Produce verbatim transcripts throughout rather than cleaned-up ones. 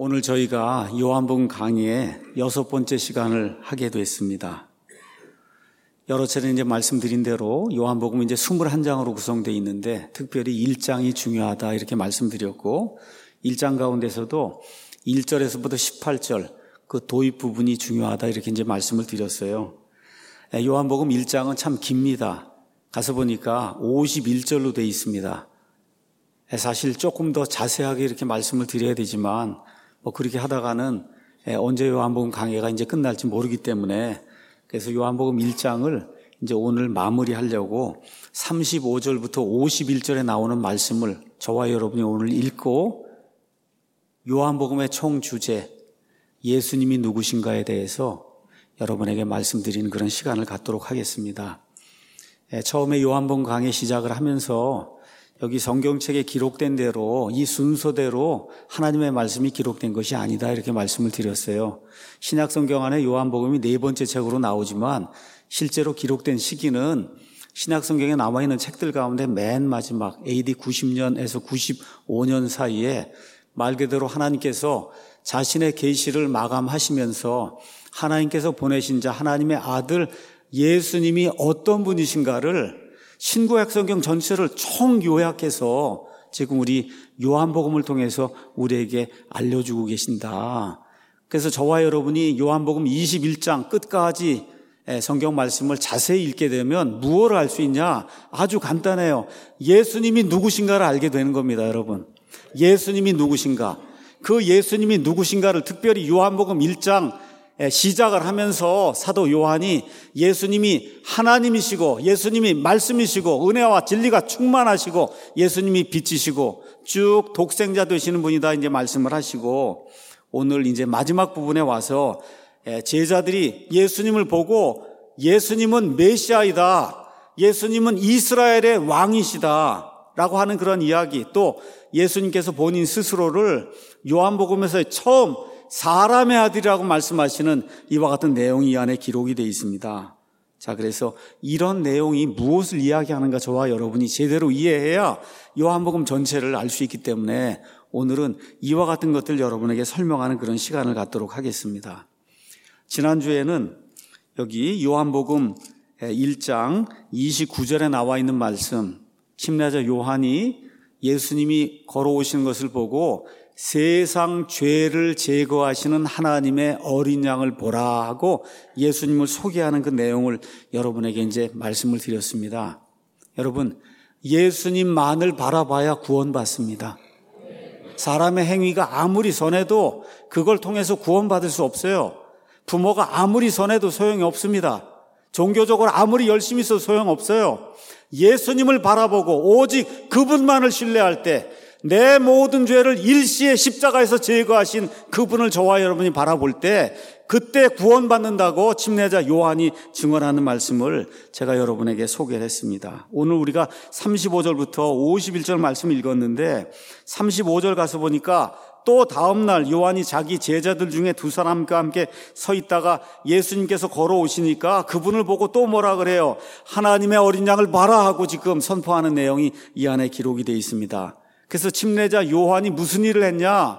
오늘 저희가 요한복음 강의의 여섯 번째 시간을 하게 됐습니다. 여러 차례 이제 말씀드린 대로 요한복음은 이제 이십일 장으로 구성되어 있는데 특별히 일 장이 중요하다 이렇게 말씀드렸고, 일 장 가운데서도 일 절에서부터 십팔 절 그 도입 부분이 중요하다 이렇게 이제 말씀을 드렸어요. 요한복음 일 장은 참 깁니다. 가서 보니까 오십일 절로 되어 있습니다. 사실 조금 더 자세하게 이렇게 말씀을 드려야 되지만 뭐 그렇게 하다가는 언제 요한복음 강해가 이제 끝날지 모르기 때문에, 그래서 요한복음 일 장을 이제 오늘 마무리하려고 삼십오 절부터 오십일 절에 나오는 말씀을 저와 여러분이 오늘 읽고 요한복음의 총 주제 예수님이 누구신가에 대해서 여러분에게 말씀드리는 그런 시간을 갖도록 하겠습니다. 처음에 요한복음 강해 시작을 하면서 여기 성경책에 기록된 대로 이 순서대로 하나님의 말씀이 기록된 것이 아니다 이렇게 말씀을 드렸어요. 신약 성경 안에 요한복음이 네 번째 책으로 나오지만 실제로 기록된 시기는 신약 성경에 남아있는 책들 가운데 맨 마지막 에이디 구십 년에서 구십오 년 사이에 말 그대로 하나님께서 자신의 계시를 마감하시면서 하나님께서 보내신 자 하나님의 아들 예수님이 어떤 분이신가를 신구약 성경 전체를 총 요약해서 지금 우리 요한복음을 통해서 우리에게 알려주고 계신다. 그래서 저와 여러분이 요한복음 이십일 장 끝까지 성경 말씀을 자세히 읽게 되면 무엇을 알 수 있냐? 아주 간단해요. 예수님이 누구신가를 알게 되는 겁니다, 여러분. 예수님이 누구신가? 그 예수님이 누구신가를 특별히 요한복음 일 장 시작을 하면서 사도 요한이 예수님이 하나님이시고 예수님이 말씀이시고 은혜와 진리가 충만하시고 예수님이 빛이시고 쭉 독생자 되시는 분이다 이제 말씀을 하시고, 오늘 이제 마지막 부분에 와서 제자들이 예수님을 보고 예수님은 메시아이다, 예수님은 이스라엘의 왕이시다 라고 하는 그런 이야기, 또 예수님께서 본인 스스로를 요한복음에서 처음 사람의 아들이라고 말씀하시는 이와 같은 내용이 이 안에 기록이 되어 있습니다. 자, 그래서 이런 내용이 무엇을 이야기하는가 저와 여러분이 제대로 이해해야 요한복음 전체를 알 수 있기 때문에 오늘은 이와 같은 것들 여러분에게 설명하는 그런 시간을 갖도록 하겠습니다. 지난주에는 여기 요한복음 일 장 이십구 절에 나와 있는 말씀, 침례자 요한이 예수님이 걸어오시는 것을 보고 세상 죄를 제거하시는 하나님의 어린 양을 보라 하고 예수님을 소개하는 그 내용을 여러분에게 이제 말씀을 드렸습니다. 여러분, 예수님만을 바라봐야 구원받습니다. 사람의 행위가 아무리 선해도 그걸 통해서 구원받을 수 없어요. 부모가 아무리 선해도 소용이 없습니다. 종교적으로 아무리 열심히 있어도 소용없어요. 예수님을 바라보고 오직 그분만을 신뢰할 때 내 모든 죄를 일시에 십자가에서 제거하신 그분을 저와 여러분이 바라볼 때 그때 구원받는다고 침례자 요한이 증언하는 말씀을 제가 여러분에게 소개를 했습니다. 오늘 우리가 삼십오 절부터 오십일 절 말씀 읽었는데 삼십오 절 가서 보니까 또 다음 날 요한이 자기 제자들 중에 두 사람과 함께 서 있다가 예수님께서 걸어오시니까 그분을 보고 또 뭐라 그래요? 하나님의 어린 양을 봐라 하고 지금 선포하는 내용이 이 안에 기록이 되어 있습니다. 그래서 침례자 요한이 무슨 일을 했냐?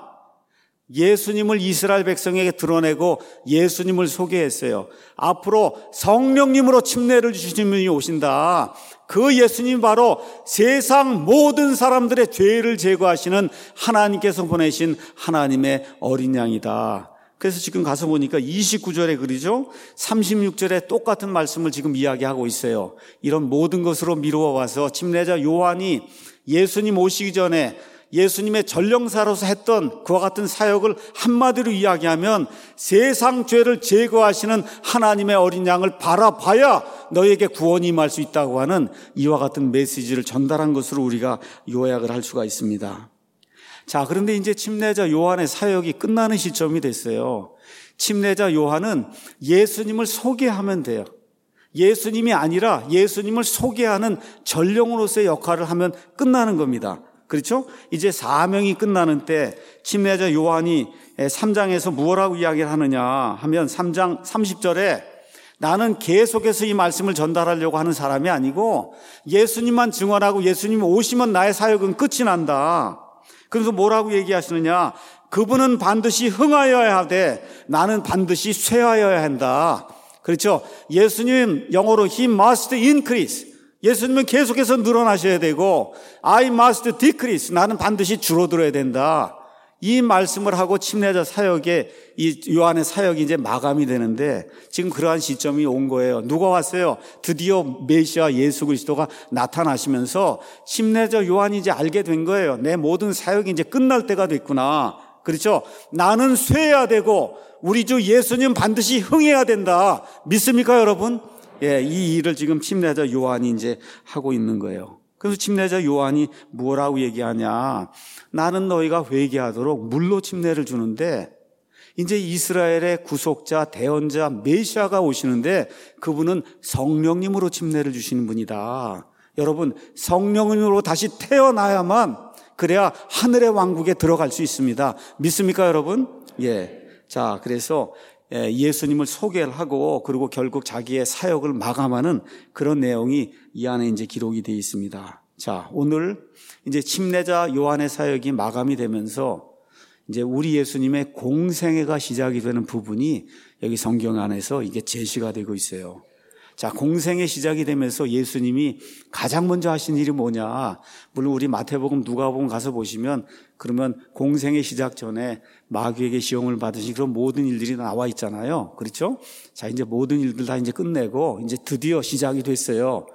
예수님을 이스라엘 백성에게 드러내고 예수님을 소개했어요. 앞으로 성령님으로 침례를 주시는 분이 오신다. 그 예수님 바로 세상 모든 사람들의 죄를 제거하시는 하나님께서 보내신 하나님의 어린 양이다. 그래서 지금 가서 보니까 이십구 절에 그러죠? 삼십육 절에 똑같은 말씀을 지금 이야기하고 있어요. 이런 모든 것으로 미루어 와서 침례자 요한이 예수님 오시기 전에 예수님의 전령사로서 했던 그와 같은 사역을 한마디로 이야기하면 세상 죄를 제거하시는 하나님의 어린 양을 바라봐야 너에게 구원이 임할 수 있다고 하는 이와 같은 메시지를 전달한 것으로 우리가 요약을 할 수가 있습니다. 자, 그런데 이제 침례자 요한의 사역이 끝나는 시점이 됐어요. 침례자 요한은 예수님을 소개하면 돼요. 예수님이 아니라 예수님을 소개하는 전령으로서의 역할을 하면 끝나는 겁니다. 그렇죠? 이제 사명이 끝나는 때 침례자 요한이 삼 장에서 무엇라고 이야기를 하느냐 하면 삼 장 삼십 절에 나는 계속해서 이 말씀을 전달하려고 하는 사람이 아니고 예수님만 증언하고 예수님이 오시면 나의 사역은 끝이 난다. 그래서 뭐라고 얘기하시느냐? 그분은 반드시 흥하여야 하되 나는 반드시 쇠하여야 한다. 그렇죠? 예수님 영어로 He must increase. 예수님은 계속해서 늘어나셔야 되고 I must decrease. 나는 반드시 줄어들어야 된다. 이 말씀을 하고 침례자 사역에 이 요한의 사역이 이제 마감이 되는데 지금 그러한 시점이 온 거예요. 누가 왔어요? 드디어 메시아 예수 그리스도가 나타나시면서 침례자 요한이 이제 알게 된 거예요. 내 모든 사역이 이제 끝날 때가 됐구나. 그렇죠? 나는 쇠해야 되고 우리 주 예수님 반드시 흥해야 된다. 믿습니까, 여러분? 예, 이 일을 지금 침례자 요한이 이제 하고 있는 거예요. 그래서 침례자 요한이 뭐라고 얘기하냐? 나는 너희가 회개하도록 물로 침례를 주는데 이제 이스라엘의 구속자, 대언자, 메시아가 오시는데 그분은 성령님으로 침례를 주시는 분이다. 여러분, 성령으로 다시 태어나야만 그래야 하늘의 왕국에 들어갈 수 있습니다. 믿습니까, 여러분? 예. 자, 그래서 예수님을 소개를 하고 그리고 결국 자기의 사역을 마감하는 그런 내용이 이 안에 이제 기록이 되어 있습니다. 자, 오늘 이제 침례자 요한의 사역이 마감이 되면서 이제 우리 예수님의 공생애가 시작이 되는 부분이 여기 성경 안에서 이게 제시가 되고 있어요. 자, 공생애 시작이 되면서 예수님이 가장 먼저 하신 일이 뭐냐? 물론 우리 마태복음, 누가복음 가서 보시면 그러면 공생애 시작 전에 마귀에게 시험을 받으신 그런 모든 일들이 나와 있잖아요. 그렇죠? 자, 이제 모든 일들 다 이제 끝내고 이제 드디어 시작이 됐어요.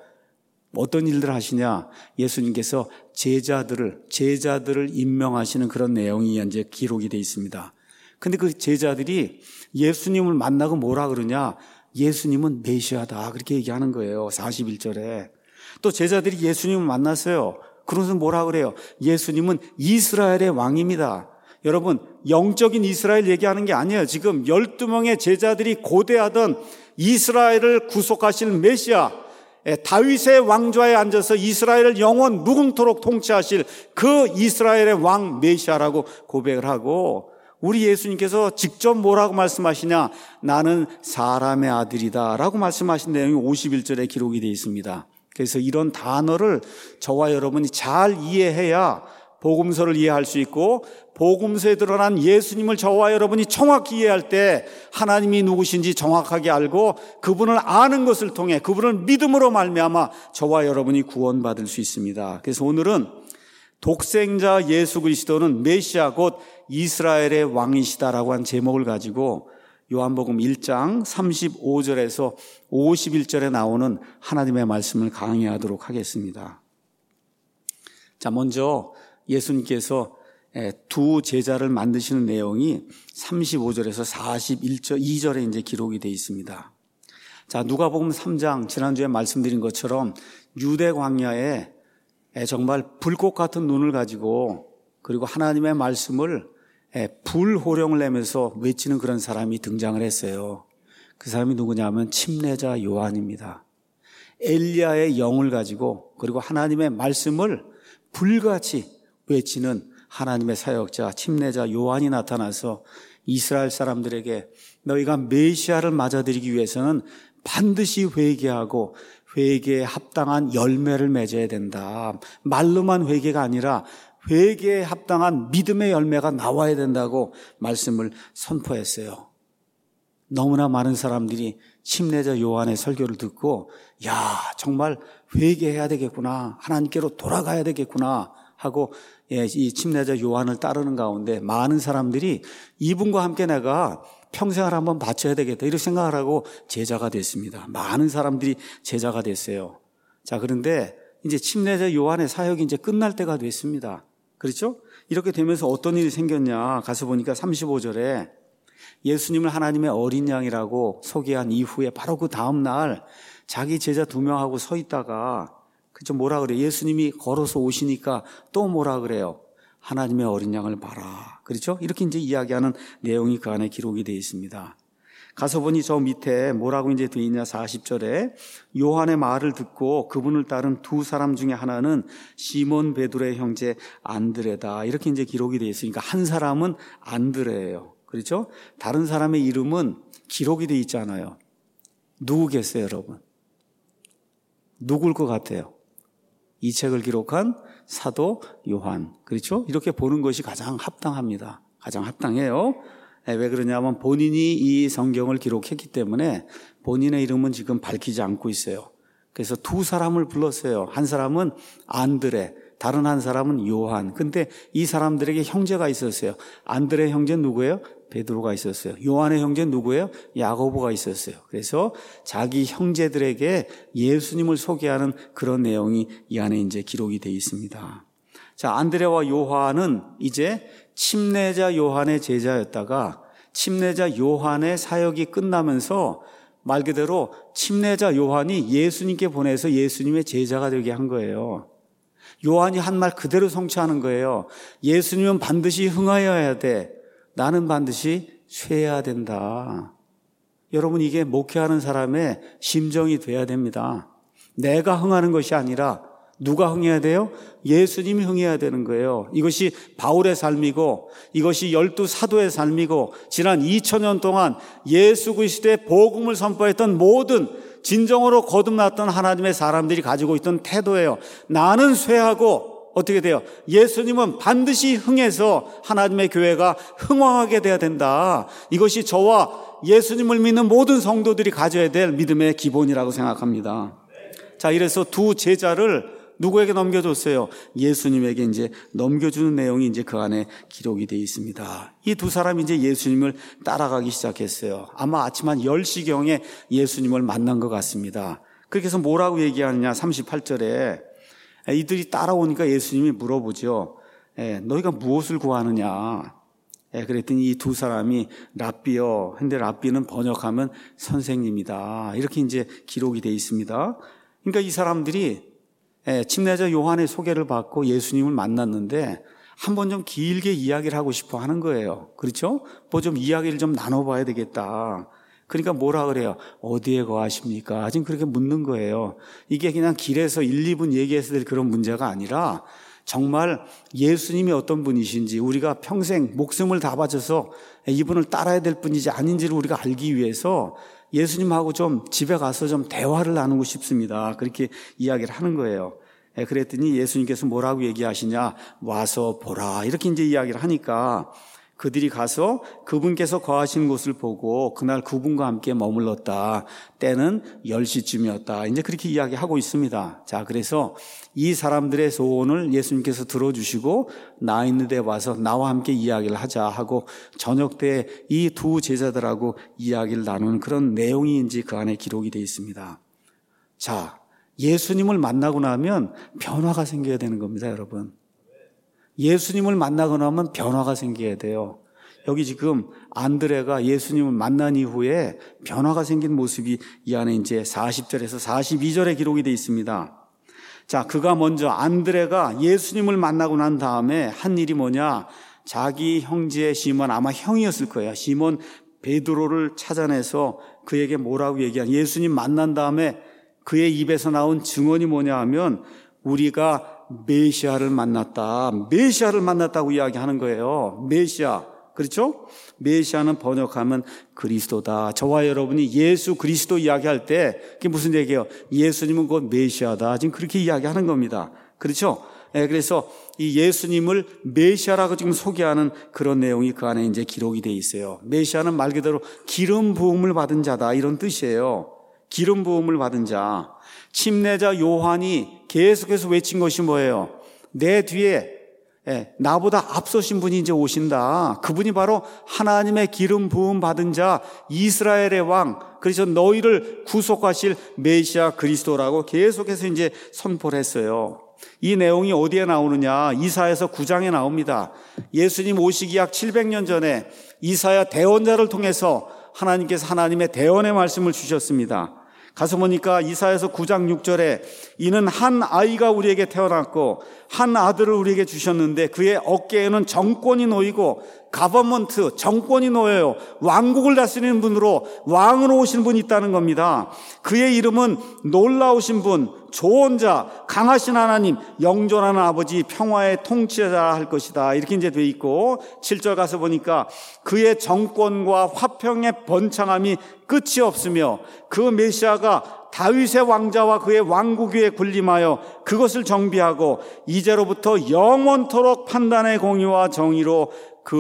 어떤 일들 하시냐? 예수님께서 제자들을 제자들을 임명하시는 그런 내용이 이제 기록이 되어 있습니다. 근데 그 제자들이 예수님을 만나고 뭐라 그러냐? 예수님은 메시아다. 그렇게 얘기하는 거예요. 사십일 절에. 또 제자들이 예수님을 만났어요. 그러면서 뭐라 그래요? 예수님은 이스라엘의 왕입니다. 여러분, 영적인 이스라엘 얘기하는 게 아니에요. 지금 열두 명의 제자들이 고대하던 이스라엘을 구속하실 메시아, 다윗의 왕좌에 앉아서 이스라엘을 영원 무궁토록 통치하실 그 이스라엘의 왕 메시아라고 고백을 하고, 우리 예수님께서 직접 뭐라고 말씀하시냐? 나는 사람의 아들이다 라고 말씀하신 내용이 오십일 절에 기록이 되어 있습니다. 그래서 이런 단어를 저와 여러분이 잘 이해해야 복음서를 이해할 수 있고, 복음서에 드러난 예수님을 저와 여러분이 정확히 이해할 때 하나님이 누구신지 정확하게 알고 그분을 아는 것을 통해 그분을 믿음으로 말미암아 저와 여러분이 구원받을 수 있습니다. 그래서 오늘은 독생자 예수 그리스도는 메시아 곧 이스라엘의 왕이시다라고 한 제목을 가지고 요한복음 일 장 삼십오 절에서 오십일 절에 나오는 하나님의 말씀을 강의하도록 하겠습니다. 자, 먼저 예수님께서 두 제자를 만드시는 내용이 삼십오 절에서 사십일 절, 이 절에 이제 기록이 되어 있습니다. 자, 누가복음 삼 장, 지난주에 말씀드린 것처럼 유대 광야에 정말 불꽃 같은 눈을 가지고 그리고 하나님의 말씀을 불호령을 내면서 외치는 그런 사람이 등장을 했어요. 그 사람이 누구냐면 침례자 요한입니다. 엘리야의 영을 가지고 그리고 하나님의 말씀을 불같이 외치는 하나님의 사역자 침례자 요한이 나타나서 이스라엘 사람들에게 너희가 메시아를 맞아들이기 위해서는 반드시 회개하고 회개에 합당한 열매를 맺어야 된다. 말로만 회개가 아니라 회개에 합당한 믿음의 열매가 나와야 된다고 말씀을 선포했어요. 너무나 많은 사람들이 침례자 요한의 설교를 듣고 야, 정말 회개해야 되겠구나, 하나님께로 돌아가야 되겠구나 하고 이 침례자 요한을 따르는 가운데 많은 사람들이 이분과 함께 내가 평생을 한번 바쳐야 되겠다 이렇게 생각을 하고 제자가 됐습니다. 많은 사람들이 제자가 됐어요. 자, 그런데 이제 침례자 요한의 사역이 이제 끝날 때가 됐습니다. 그렇죠? 이렇게 되면서 어떤 일이 생겼냐? 가서 보니까 삼십오 절에 예수님을 하나님의 어린 양이라고 소개한 이후에 바로 그 다음 날 자기 제자 두 명하고 서 있다가 그죠? 뭐라 그래요? 예수님이 걸어서 오시니까 또 뭐라 그래요? 하나님의 어린 양을 봐라. 그렇죠? 이렇게 이제 이야기하는 내용이 그 안에 기록이 되어 있습니다. 가서 보니 저 밑에 뭐라고 이제 되어 있냐? 사십 절에 요한의 말을 듣고 그분을 따른 두 사람 중에 하나는 시몬 베드로의 형제 안드레다. 이렇게 이제 기록이 되어 있으니까 한 사람은 안드레예요. 그렇죠? 다른 사람의 이름은 기록이 되어 있잖아요. 누구겠어요, 여러분? 누굴 것 같아요? 이 책을 기록한 사도 요한. 그렇죠? 이렇게 보는 것이 가장 합당합니다. 가장 합당해요. 왜 그러냐면 본인이 이 성경을 기록했기 때문에 본인의 이름은 지금 밝히지 않고 있어요. 그래서 두 사람을 불렀어요. 한 사람은 안드레, 다른 한 사람은 요한. 근데 이 사람들에게 형제가 있었어요. 안드레 형제 누구예요? 베드로가 있었어요. 요한의 형제 누구예요? 야고보가 있었어요. 그래서 자기 형제들에게 예수님을 소개하는 그런 내용이 이 안에 이제 기록이 되어 있습니다. 자, 안드레와 요한은 이제 침례자 요한의 제자였다가 침례자 요한의 사역이 끝나면서 말 그대로 침례자 요한이 예수님께 보내서 예수님의 제자가 되게 한 거예요. 요한이 한 말 그대로 성취하는 거예요. 예수님은 반드시 흥하여야 돼. 나는 반드시 쇠해야 된다. 여러분, 이게 목회하는 사람의 심정이 돼야 됩니다. 내가 흥하는 것이 아니라 누가 흥해야 돼요? 예수님이 흥해야 되는 거예요. 이것이 바울의 삶이고 이것이 열두 사도의 삶이고 지난 이천 년 동안 예수 그리스도의 복음을 선포했던 모든 진정으로 거듭났던 하나님의 사람들이 가지고 있던 태도예요. 나는 쇠하고 어떻게 돼요? 예수님은 반드시 흥해서 하나님의 교회가 흥왕하게 돼야 된다. 이것이 저와 예수님을 믿는 모든 성도들이 가져야 될 믿음의 기본이라고 생각합니다. 자, 이래서 두 제자를 누구에게 넘겨줬어요? 예수님에게 이제 넘겨주는 내용이 이제 그 안에 기록이 되어 있습니다. 이 두 사람이 이제 예수님을 따라가기 시작했어요. 아마 아침 한 열 시경에 예수님을 만난 것 같습니다. 그렇게 해서 뭐라고 얘기하느냐? 삼십팔 절에 이들이 따라오니까 예수님이 물어보죠. 예, 너희가 무엇을 구하느냐? 예, 그랬더니 이 두 사람이 랍비요. 근데 랍비는 번역하면 선생님이다. 이렇게 이제 기록이 되어 있습니다. 그러니까 이 사람들이 예, 침례자 요한의 소개를 받고 예수님을 만났는데 한번 좀 길게 이야기를 하고 싶어 하는 거예요. 그렇죠? 뭐 좀 이야기를 좀 나눠봐야 되겠다. 그러니까 뭐라 그래요? 어디에 거하십니까? 지금 그렇게 묻는 거예요. 이게 그냥 길에서 일, 이 분 얘기해서 될 그런 문제가 아니라 정말 예수님이 어떤 분이신지 우리가 평생 목숨을 다 바쳐서 이분을 따라야 될 분인지 아닌지를 우리가 알기 위해서 예수님하고 좀 집에 가서 좀 대화를 나누고 싶습니다. 그렇게 이야기를 하는 거예요. 그랬더니 예수님께서 뭐라고 얘기하시냐? 와서 보라. 이렇게 이제 이야기를 하니까 그들이 가서 그분께서 거하신 곳을 보고 그날 그분과 함께 머물렀다. 때는 열 시쯤이었다. 이제 그렇게 이야기하고 있습니다. 자, 그래서 이 사람들의 소원을 예수님께서 들어주시고 나 있는 데 와서 나와 함께 이야기를 하자 하고 저녁 때 이 두 제자들하고 이야기를 나누는 그런 내용이 이제 그 안에 기록이 되어 있습니다. 자, 예수님을 만나고 나면 변화가 생겨야 되는 겁니다, 여러분. 예수님을 만나고 나면 변화가 생겨야 돼요. 여기 지금 안드레가 예수님을 만난 이후에 변화가 생긴 모습이 이 안에 이제 사십 절에서 사십이 절에 기록이 되어 있습니다. 자, 그가 먼저 안드레가 예수님을 만나고 난 다음에 한 일이 뭐냐? 자기 형제 시몬, 아마 형이었을 거예요. 시몬 베드로를 찾아내서 그에게 뭐라고 얘기한, 예수님 만난 다음에 그의 입에서 나온 증언이 뭐냐 하면 우리가 메시아를 만났다. 메시아를 만났다고 이야기하는 거예요. 메시아. 그렇죠? 메시아는 번역하면 그리스도다. 저와 여러분이 예수 그리스도 이야기할 때 그게 무슨 얘기예요? 예수님은 곧 메시아다. 지금 그렇게 이야기하는 겁니다. 그렇죠? 네, 그래서 이 예수님을 메시아라고 지금 소개하는 그런 내용이 그 안에 이제 기록이 되어 있어요. 메시아는 말 그대로 기름 부음을 받은 자다. 이런 뜻이에요. 기름 부음을 받은 자. 침례자 요한이 계속해서 외친 것이 뭐예요? 내 뒤에 예, 나보다 앞서신 분이 이제 오신다. 그분이 바로 하나님의 기름 부음 받은 자 이스라엘의 왕. 그래서 너희를 구속하실 메시아 그리스도라고 계속해서 이제 선포를 했어요. 이 내용이 어디에 나오느냐? 이사야서 구 장에 나옵니다. 예수님 오시기 약 칠백 년 전에 이사야 대언자를 통해서 하나님께서 하나님의 대언의 말씀을 주셨습니다. 가서 보니까 이사야서 구 장 육 절에 이는 한 아이가 우리에게 태어났고 한 아들을 우리에게 주셨는데 그의 어깨에는 정권이 놓이고 가버먼트, 정권이 놓여요. 왕국을 다스리는 분으로 왕으로 오신 분이 있다는 겁니다. 그의 이름은 놀라우신 분, 조언자, 강하신 하나님, 영존하는 아버지, 평화의 통치자 할 것이다. 이렇게 이제 돼 있고 칠 절 가서 보니까 그의 정권과 화평의 번창함이 끝이 없으며 그 메시아가 다윗의 왕자와 그의 왕국 위에 군림하여 그것을 정비하고 이제로부터 영원토록 판단의 공의와 정의로 그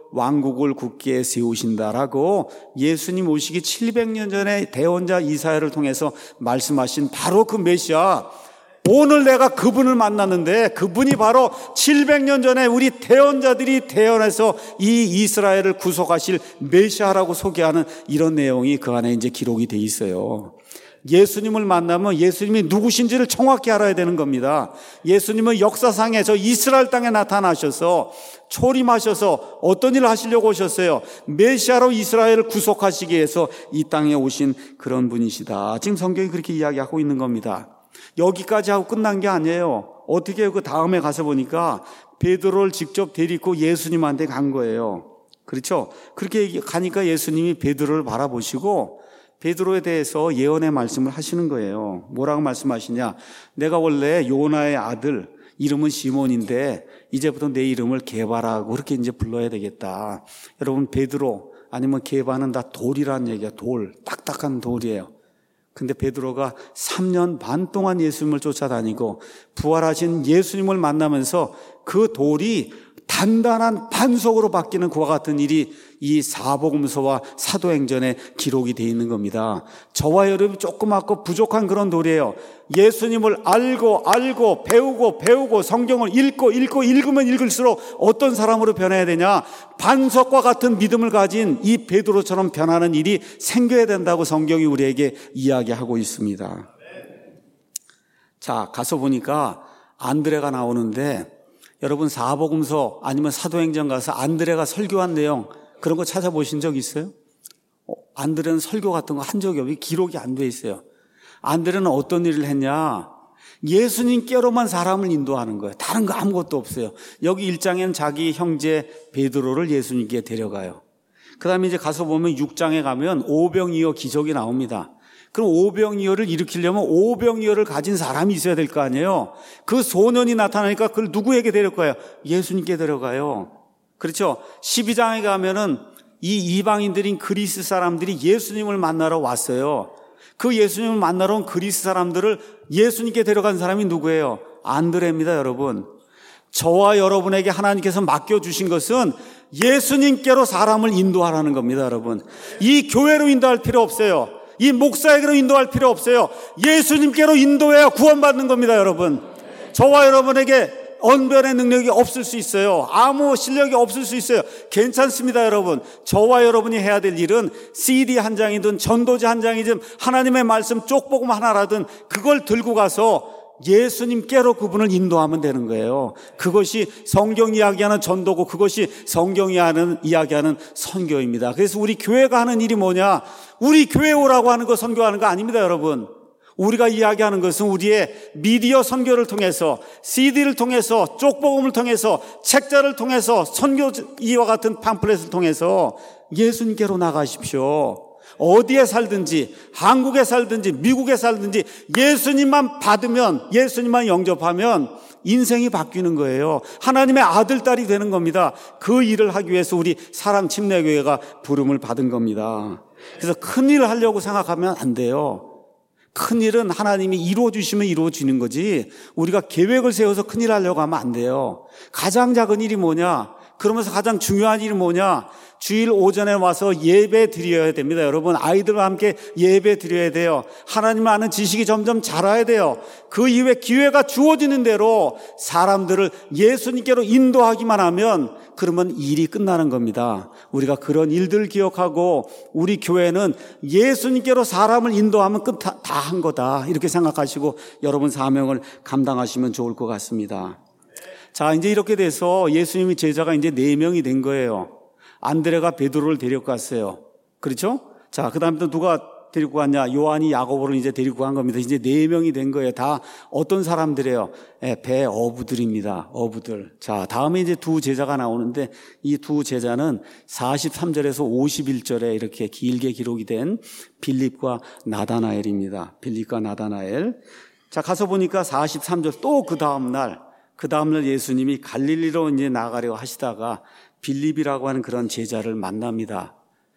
왕국을 굳게 세우신다라고 예수님 오시기 칠백 년 전에 대언자 이사야를 통해서 말씀하신 바로 그 메시아, 오늘 내가 그분을 만났는데 그분이 바로 칠백 년 전에 우리 대언자들이 태어나서 이 이스라엘을 구속하실 메시아라고 소개하는 이런 내용이 그 안에 이제 기록이 돼 있어요. 예수님을 만나면 예수님이 누구신지를 정확히 알아야 되는 겁니다. 예수님은 역사상에 저 이스라엘 땅에 나타나셔서 초림하셔서 어떤 일을 하시려고 오셨어요? 메시아로 이스라엘을 구속하시기 위해서 이 땅에 오신 그런 분이시다. 지금 성경이 그렇게 이야기하고 있는 겁니다. 여기까지 하고 끝난 게 아니에요. 어떻게 해요? 그 다음에 가서 보니까 베드로를 직접 데리고 예수님한테 간 거예요. 그렇죠? 그렇게 가니까 예수님이 베드로를 바라보시고 베드로에 대해서 예언의 말씀을 하시는 거예요. 뭐라고 말씀하시냐? 내가 원래 요나의 아들, 이름은 시몬인데 이제부터 내 이름을 게바라고 그렇게 이제 불러야 되겠다. 여러분, 베드로 아니면 게바는 다 돌이라는 얘기야. 돌, 딱딱한 돌이에요. 근데 베드로가 삼 년 반 동안 예수님을 쫓아다니고 부활하신 예수님을 만나면서 그 돌이 단단한 반석으로 바뀌는 그와 같은 일이 이 사복음서와 사도행전에 기록이 되어 있는 겁니다. 저와 여러분이 조그맣고 부족한 그런 돌이에요. 예수님을 알고 알고 배우고 배우고 성경을 읽고 읽고 읽으면 읽을수록 어떤 사람으로 변해야 되냐? 반석과 같은 믿음을 가진 이 베드로처럼 변하는 일이 생겨야 된다고 성경이 우리에게 이야기하고 있습니다. 자, 가서 보니까 안드레가 나오는데 여러분, 사복음서 아니면 사도행전 가서 안드레가 설교한 내용 그런 거 찾아보신 적 있어요? 어, 안드레는 설교 같은 거 한 적이 없어요. 기록이 안 돼 있어요. 안드레는 어떤 일을 했냐? 예수님께로만 사람을 인도하는 거예요. 다른 거 아무것도 없어요. 여기 일 장에는 자기 형제 베드로를 예수님께 데려가요. 그 다음에 이제 가서 보면 육 장에 가면 오병이어 기적이 나옵니다. 그럼 오병이어를 일으키려면 오병이어를 가진 사람이 있어야 될 거 아니에요. 그 소년이 나타나니까 그걸 누구에게 데려가요? 예수님께 데려가요. 그렇죠? 십이 장에 가면은 이 이방인들인 그리스 사람들이 예수님을 만나러 왔어요. 그 예수님을 만나러 온 그리스 사람들을 예수님께 데려간 사람이 누구예요? 안드레입니다, 여러분. 저와 여러분에게 하나님께서 맡겨주신 것은 예수님께로 사람을 인도하라는 겁니다, 여러분. 이 교회로 인도할 필요 없어요. 이 목사에게로 인도할 필요 없어요. 예수님께로 인도해야 구원받는 겁니다, 여러분. 저와 여러분에게 언변의 능력이 없을 수 있어요. 아무 실력이 없을 수 있어요. 괜찮습니다, 여러분. 저와 여러분이 해야 될 일은 씨디 한 장이든 전도지 한 장이든 하나님의 말씀 쪽복음 하나라든 그걸 들고 가서 예수님께로 그분을 인도하면 되는 거예요. 그것이 성경 이야기하는 전도고 그것이 성경이 하는 이야기하는 선교입니다. 그래서 우리 교회가 하는 일이 뭐냐? 우리 교회 오라고 하는 거 선교하는 거 아닙니다, 여러분. 우리가 이야기하는 것은 우리의 미디어 선교를 통해서 씨디를 통해서 쪽복음을 통해서 책자를 통해서 선교 이와 같은 팜플렛을 통해서 예수님께로 나가십시오. 어디에 살든지 한국에 살든지 미국에 살든지 예수님만 받으면 예수님만 영접하면 인생이 바뀌는 거예요. 하나님의 아들, 딸이 되는 겁니다. 그 일을 하기 위해서 우리 사랑침례교회가 부름을 받은 겁니다. 그래서 큰 일을 하려고 생각하면 안 돼요. 큰 일은 하나님이 이루어주시면 이루어지는 거지 우리가 계획을 세워서 큰 일 하려고 하면 안 돼요. 가장 작은 일이 뭐냐? 그러면서 가장 중요한 일이 뭐냐? 주일 오전에 와서 예배 드려야 됩니다. 여러분, 아이들과 함께 예배 드려야 돼요. 하나님을 아는 지식이 점점 자라야 돼요. 그 이후에 기회가 주어지는 대로 사람들을 예수님께로 인도하기만 하면 그러면 일이 끝나는 겁니다. 우리가 그런 일들을 기억하고 우리 교회는 예수님께로 사람을 인도하면 끝 다 한 거다 이렇게 생각하시고 여러분 사명을 감당하시면 좋을 것 같습니다. 자, 이제 이렇게 돼서 예수님의 제자가 이제 네 명이 된 거예요. 안드레가 베드로를 데리고 갔어요. 그렇죠? 자, 그 다음에 또 누가 데리고 갔냐? 요한이 야고보를 이제 데리고 간 겁니다. 이제 네 명이 된 거예요. 다 어떤 사람들이에요? 예, 배 어부들입니다. 어부들. 자, 다음에 이제 두 제자가 나오는데 이 두 제자는 사십삼 절에서 오십일 절에 이렇게 길게 기록이 된 빌립과 나다나엘입니다. 빌립과 나다나엘. 자, 가서 보니까 사십삼 절 또 그 다음 날 그 다음날 예수님이 갈릴리로 이제 나가려고 하시다가 빌립이라고 하는 그런 제자를 만납니다.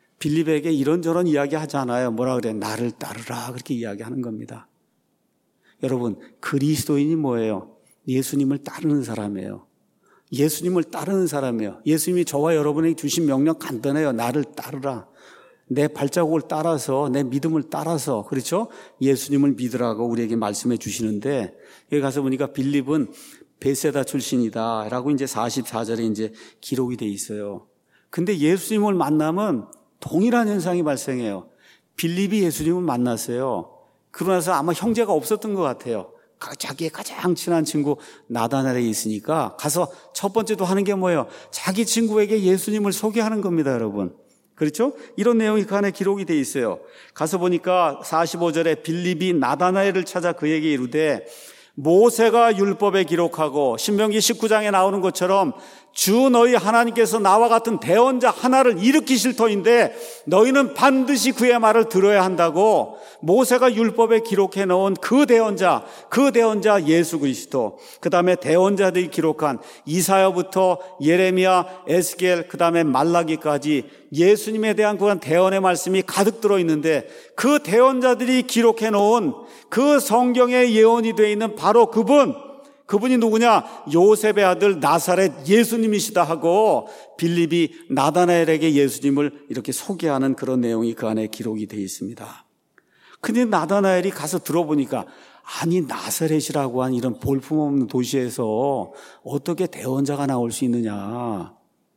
빌립에게 이런저런 이야기 하잖아요. 뭐라 그래? 나를 따르라. 그렇게 이야기하는 겁니다. 여러분, 그리스도인이 뭐예요? 예수님을 따르는 사람이에요. 예수님을 따르는 사람이에요. 예수님이 저와 여러분에게 주신 명령 간단해요. 나를 따르라. 내 발자국을 따라서, 내 믿음을 따라서, 그렇죠? 예수님을 믿으라고 우리에게 말씀해 주시는데, 여기 가서 보니까 빌립은 베세다 출신이다 라고 이제 사십사 절에 이제 기록이 돼 있어요. 근데 예수님을 만나면 동일한 현상이 발생해요. 빌립이 예수님을 만났어요. 그러고 나서 아마 형제가 없었던 것 같아요. 자기의 가장 친한 친구 나다나엘에 있으니까 가서 첫 번째도 하는 게 뭐예요? 자기 친구에게 예수님을 소개하는 겁니다, 여러분. 그렇죠? 이런 내용이 그 안에 기록이 돼 있어요. 가서 보니까 사십오 절에 빌립이 나다나엘을 찾아 그에게 이르되 모세가 율법에 기록하고 신명기 십구 장에 나오는 것처럼 주 너희 하나님께서 나와 같은 대언자 하나를 일으키실 터인데 너희는 반드시 그의 말을 들어야 한다고 모세가 율법에 기록해 놓은 그 대언자, 그 대언자 예수 그리스도, 그 다음에 대언자들이 기록한 이사야부터 예레미야, 에스겔, 그 다음에 말라기까지 예수님에 대한 그런 대언의 말씀이 가득 들어있는데 그 대언자들이 기록해 놓은 그 성경에 예언이 되어 있는 바로 그분, 그분이 누구냐? 요셉의 아들 나사렛 예수님이시다 하고 빌립이 나다나엘에게 예수님을 이렇게 소개하는 그런 내용이 그 안에 기록이 되어 있습니다. 근데 나다나엘이 가서 들어보니까 아니 나사렛이라고 한 이런 볼품없는 도시에서 어떻게 대언자가 나올 수 있느냐.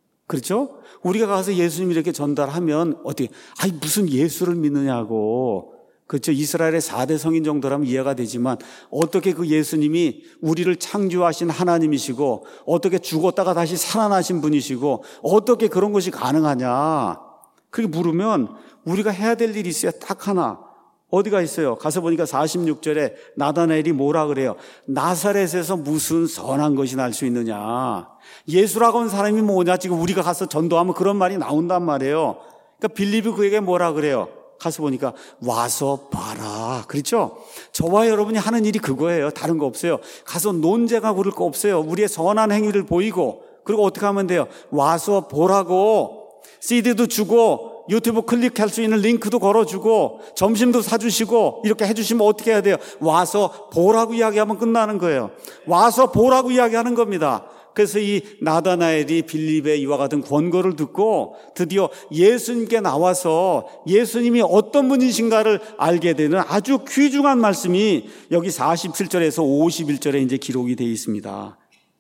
그렇죠? 우리가 가서 예수님 이렇게 전달하면 어떻게 아니 무슨 예수를 믿느냐고. 그렇죠. 이스라엘의 사 대 성인 정도라면 이해가 되지만 어떻게 그 예수님이 우리를 창조하신 하나님이시고 어떻게 죽었다가 다시 살아나신 분이시고 어떻게 그런 것이 가능하냐. 그렇게 물으면 우리가 해야 될 일이 있어요. 딱 하나. 어디가 있어요? 가서 보니까 사십육 절에 나다나엘이 뭐라 그래요? 나사렛에서 무슨 선한 것이 날 수 있느냐. 예수라고 하는 사람이 뭐냐. 지금 우리가 가서 전도하면 그런 말이 나온단 말이에요. 그러니까 빌립이 그에게 뭐라 그래요? 가서 보니까 와서 봐라. 그렇죠? 저와 여러분이 하는 일이 그거예요. 다른 거 없어요. 가서 논쟁하 부를 거 없어요. 우리의 선한 행위를 보이고 그리고 어떻게 하면 돼요? 와서 보라고 씨디도 주고 유튜브 클릭할 수 있는 링크도 걸어주고 점심도 사주시고 이렇게 해주시면 어떻게 해야 돼요? 와서 보라고 이야기하면 끝나는 거예요. 와서 보라고 이야기하는 겁니다. 그래서 이 나다나엘이 빌립의 이와 같은 권고를 듣고 드디어 예수님께 나와서 예수님이 어떤 분이신가를 알게 되는 아주 귀중한 말씀이 여기 사십칠 절에서 오십일 절에 이제 기록이 되어 있습니다.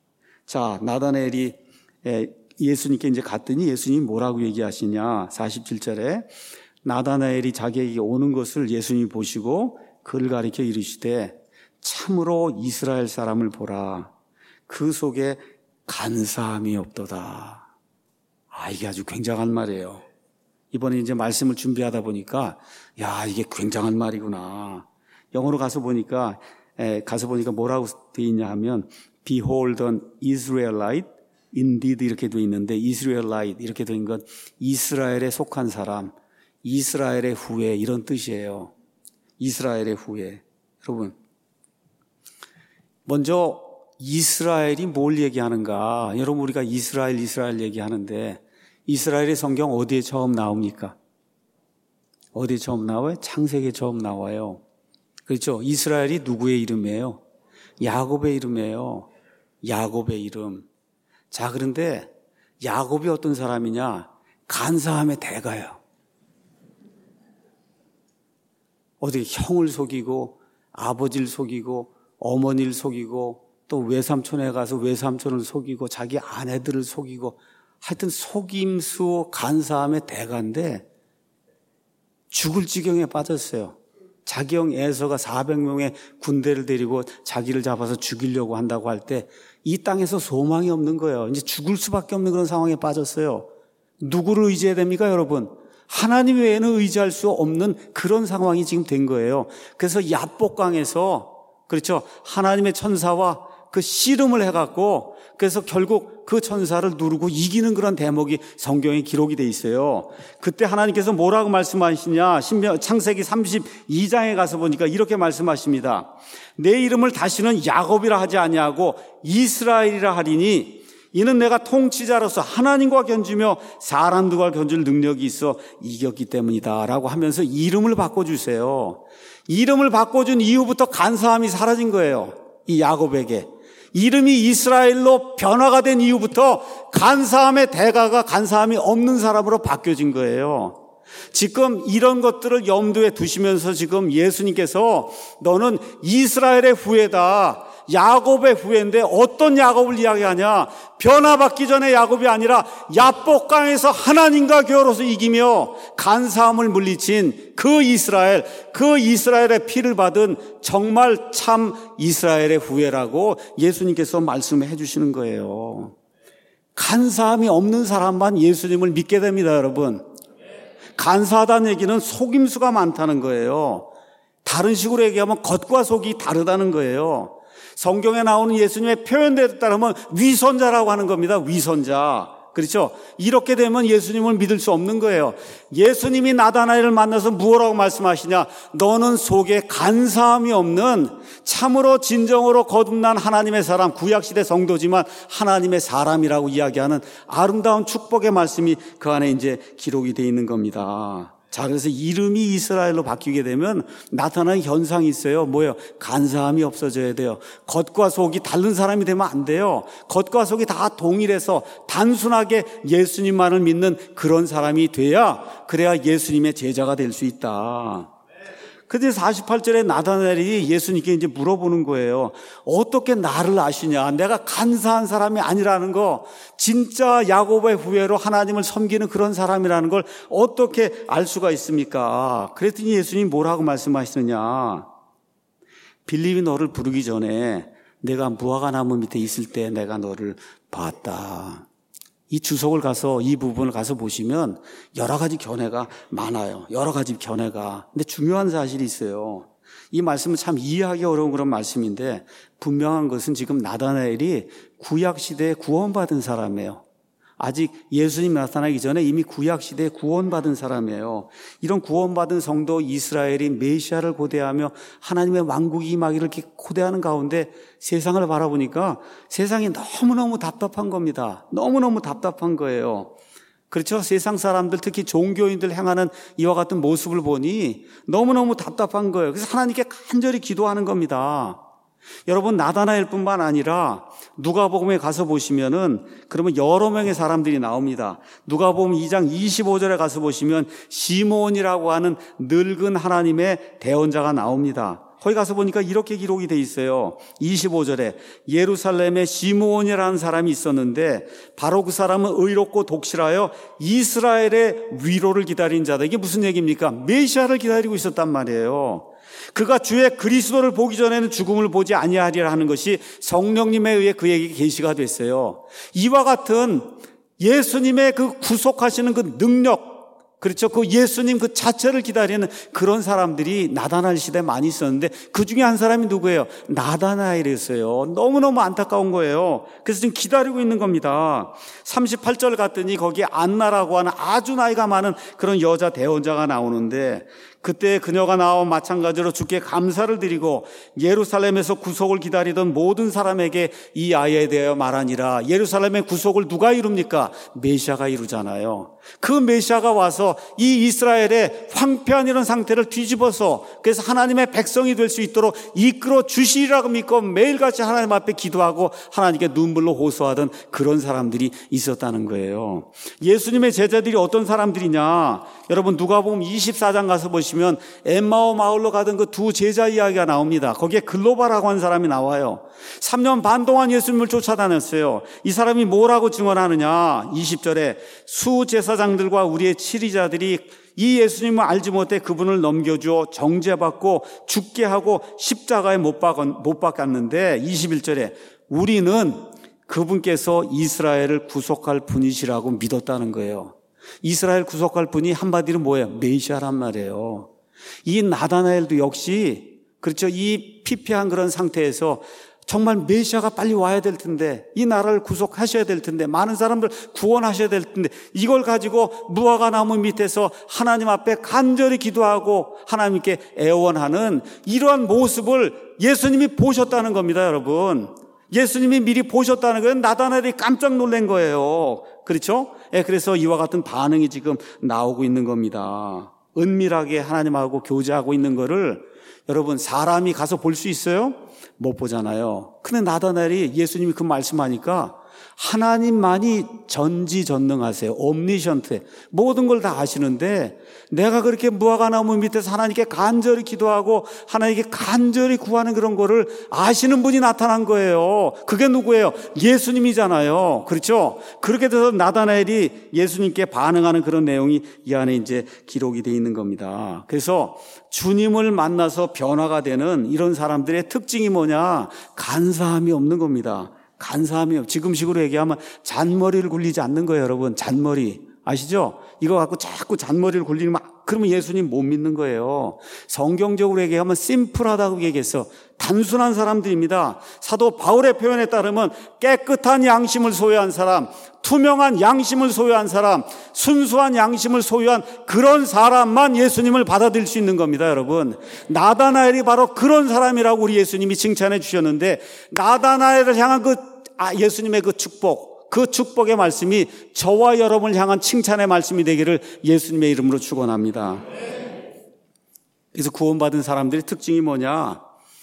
자, 나다나엘이 예수님께 이제 갔더니 예수님이 뭐라고 얘기하시냐. 사십칠 절에 나다나엘이 자기에게 오는 것을 예수님이 보시고 그를 가리켜 이르시되 참으로 이스라엘 사람을 보라. 그 속에 간사함이 없도다. 아, 이게 아주 굉장한 말이에요. 이번에 이제 말씀을 준비하다 보니까, 야, 이게 굉장한 말이구나. 영어로 가서 보니까, 에, 가서 보니까 뭐라고 되어 있냐 하면, Behold an Israelite, indeed 이렇게 되어 있는데, Israelite 이렇게 되어 있는 건 이스라엘에 속한 사람, 이스라엘의 후예 이런 뜻이에요. 이스라엘의 후예. 여러분, 먼저 이스라엘이 뭘 얘기하는가? 여러분 우리가 이스라엘 이스라엘 얘기하는데 이스라엘의 성경 어디에 처음 나옵니까? 어디에 처음 나와요? 창세기에 처음 나와요. 그렇죠? 이스라엘이 누구의 이름이에요? 야곱의 이름이에요. 야곱의 이름. 자, 그런데 야곱이 어떤 사람이냐? 간사함의 대가예요. 어디 형을 속이고 아버지를 속이고 어머니를 속이고 또 외삼촌에 가서 외삼촌을 속이고 자기 아내들을 속이고 하여튼 속임수 간사함의 대가인데 죽을 지경에 빠졌어요. 자기 형 에서가 사백 명의 군대를 데리고 자기를 잡아서 죽이려고 한다고 할 때 이 땅에서 소망이 없는 거예요. 이제 죽을 수밖에 없는 그런 상황에 빠졌어요. 누구를 의지해야 됩니까, 여러분? 하나님 외에는 의지할 수 없는 그런 상황이 지금 된 거예요. 그래서 야복강에서 그렇죠. 하나님의 천사와 그 씨름을 해갖고 그래서 결국 그 천사를 누르고 이기는 그런 대목이 성경에 기록이 돼 있어요. 그때 하나님께서 뭐라고 말씀하시냐. 신명, 창세기 삼십이 장에 가서 보니까 이렇게 말씀하십니다. 내 이름을 다시는 야곱이라 하지 아니하고 이스라엘이라 하리니 이는 내가 통치자로서 하나님과 견주며 사람들과 견줄 능력이 있어 이겼기 때문이다 라고 하면서 이름을 바꿔주세요. 이름을 바꿔준 이후부터 간사함이 사라진 거예요. 이 야곱에게. 이름이 이스라엘로 변화가 된 이후부터 간사함의 대가가 간사함이 없는 사람으로 바뀌어진 거예요. 지금 이런 것들을 염두에 두시면서 지금 예수님께서 너는 이스라엘의 후예다, 야곱의 후예인데 어떤 야곱을 이야기하냐? 변화받기 전에 야곱이 아니라 야복강에서 하나님과 겨루어서 이기며 간사함을 물리친 그 이스라엘, 그 이스라엘의 피를 받은 정말 참 이스라엘의 후예라고 예수님께서 말씀해 주시는 거예요. 간사함이 없는 사람만 예수님을 믿게 됩니다, 여러분. 간사하다는 얘기는 속임수가 많다는 거예요. 다른 식으로 얘기하면 겉과 속이 다르다는 거예요. 성경에 나오는 예수님의 표현대로 따르면 위선자라고 하는 겁니다. 위선자. 그렇죠? 이렇게 되면 예수님을 믿을 수 없는 거예요. 예수님이 나다나엘을 만나서 무엇라고 말씀하시냐? 너는 속에 간사함이 없는 참으로 진정으로 거듭난 하나님의 사람, 구약시대 성도지만 하나님의 사람이라고 이야기하는 아름다운 축복의 말씀이 그 안에 이제 기록이 되어 있는 겁니다. 자, 그래서 이름이 이스라엘로 바뀌게 되면 나타나는 현상이 있어요. 뭐예요? 간사함이 없어져야 돼요. 겉과 속이 다른 사람이 되면 안 돼요. 겉과 속이 다 동일해서 단순하게 예수님만을 믿는 그런 사람이 돼야, 그래야 예수님의 제자가 될 수 있다. 근데 사십팔 절에 나다나엘이 예수님께 이제 물어보는 거예요. 어떻게 나를 아시냐? 내가 간사한 사람이 아니라는 거, 진짜 야곱의 후예로 하나님을 섬기는 그런 사람이라는 걸 어떻게 알 수가 있습니까? 그랬더니 예수님이 뭐라고 말씀하시느냐? 빌립이 너를 부르기 전에 내가 무화과 나무 밑에 있을 때 내가 너를 봤다. 이 주석을 가서, 이 부분을 가서 보시면 여러 가지 견해가 많아요. 여러 가지 견해가. 근데 중요한 사실이 있어요. 이 말씀은 참 이해하기 어려운 그런 말씀인데, 분명한 것은 지금 나다나엘이 구약시대에 구원받은 사람이에요. 아직 예수님 나타나기 전에 이미 구약시대에 구원받은 사람이에요. 이런 구원받은 성도 이스라엘이 메시아를 고대하며 하나님의 왕국이 임하기를 이렇게 고대하는 가운데 세상을 바라보니까 세상이 너무너무 답답한 겁니다. 너무너무 답답한 거예요. 그렇죠? 세상 사람들, 특히 종교인들 행하는 이와 같은 모습을 보니 너무너무 답답한 거예요. 그래서 하나님께 간절히 기도하는 겁니다. 여러분, 나다나엘뿐만 아니라 누가복음에 가서 보시면은 그러면 여러 명의 사람들이 나옵니다. 누가복음 이 장 이십오 절에 가서 보시면 시므온이라고 하는 늙은 하나님의 대언자가 나옵니다. 거기 가서 보니까 이렇게 기록이 돼 있어요. 이십오 절에 예루살렘에 시므온이라는 사람이 있었는데 바로 그 사람은 의롭고 독실하여 이스라엘의 위로를 기다린 자다. 이게 무슨 얘기입니까? 메시아를 기다리고 있었단 말이에요. 그가 주의 그리스도를 보기 전에는 죽음을 보지 아니하리라 하는 것이 성령님에 의해 그에게 계시가 됐어요. 이와 같은 예수님의 그 구속하시는 그 능력, 그렇죠? 그 예수님 그 자체를 기다리는 그런 사람들이 나다나엘 시대에 많이 있었는데 그 중에 한 사람이 누구예요? 나다나엘이었어요. 너무너무 안타까운 거예요. 그래서 지금 기다리고 있는 겁니다. 삼십팔 절 갔더니 거기에 안나라고 하는 아주 나이가 많은 그런 여자 대언자가 나오는데, 그때 그녀가 나와 마찬가지로 주께 감사를 드리고 예루살렘에서 구속을 기다리던 모든 사람에게 이 아이에 대하여 말하니라. 예루살렘의 구속을 누가 이룹니까? 메시아가 이루잖아요. 그 메시아가 와서 이 이스라엘의 황폐한 이런 상태를 뒤집어서, 그래서 하나님의 백성이 될 수 있도록 이끌어 주시리라고 믿고 매일같이 하나님 앞에 기도하고 하나님께 눈물로 호소하던 그런 사람들이 있었다는 거예요. 예수님의 제자들이 어떤 사람들이냐? 여러분, 누가복음 이십사 장 가서 보시면 엠마오 마을로 가던 그 두 제자 이야기가 나옵니다. 거기에 글로바라고 하는 사람이 나와요. 삼 년 반 동안 예수님을 쫓아다녔어요. 이 사람이 뭐라고 증언하느냐? 이십 절에 수제사장들과 우리의 치리자들이 이 예수님을 알지 못해 그분을 넘겨주어 정죄받고 죽게 하고 십자가에 못 박았는데, 이십일 절에 우리는 그분께서 이스라엘을 구속할 분이시라고 믿었다는 거예요. 이스라엘 구속할 분이 한마디로 뭐예요? 메시아란 말이에요. 이 나다나엘도 역시, 그렇죠, 이 피폐한 그런 상태에서 정말 메시아가 빨리 와야 될 텐데, 이 나라를 구속하셔야 될 텐데, 많은 사람들 구원하셔야 될 텐데, 이걸 가지고 무화과 나무 밑에서 하나님 앞에 간절히 기도하고 하나님께 애원하는 이러한 모습을 예수님이 보셨다는 겁니다, 여러분. 예수님이 미리 보셨다는 건 나다나엘이 깜짝 놀란 거예요. 그렇죠? 예, 그래서 이와 같은 반응이 지금 나오고 있는 겁니다. 은밀하게 하나님하고 교제하고 있는 거를 여러분, 사람이 가서 볼 수 있어요? 못 보잖아요. 근데 나다나엘이 예수님이 그 말씀하니까 하나님만이 전지전능하세요. 옴니션트. 모든 걸 다 아시는데 내가 그렇게 무화과나무 밑에서 하나님께 간절히 기도하고 하나님께 간절히 구하는 그런 거를 아시는 분이 나타난 거예요. 그게 누구예요? 예수님이잖아요. 그렇죠? 그렇게 돼서 나다나엘이 예수님께 반응하는 그런 내용이 이 안에 이제 기록이 되어 있는 겁니다. 그래서 주님을 만나서 변화가 되는 이런 사람들의 특징이 뭐냐? 간사함이 없는 겁니다. 간사함이요. 지금식으로 얘기하면 잔머리를 굴리지 않는 거예요, 여러분. 잔머리. 아시죠? 이거 갖고 자꾸 잔머리를 굴리면 그러면 예수님 못 믿는 거예요. 성경적으로 얘기하면 심플하다고 얘기했어. 단순한 사람들입니다. 사도 바울의 표현에 따르면 깨끗한 양심을 소유한 사람, 투명한 양심을 소유한 사람, 순수한 양심을 소유한 그런 사람만 예수님을 받아들일 수 있는 겁니다, 여러분. 나다나엘이 바로 그런 사람이라고 우리 예수님이 칭찬해 주셨는데 나다나엘을 향한 그 예수님의 그 축복, 그 축복의 말씀이 저와 여러분을 향한 칭찬의 말씀이 되기를 예수님의 이름으로 축원합니다. 그래서 구원받은 사람들의 특징이 뭐냐?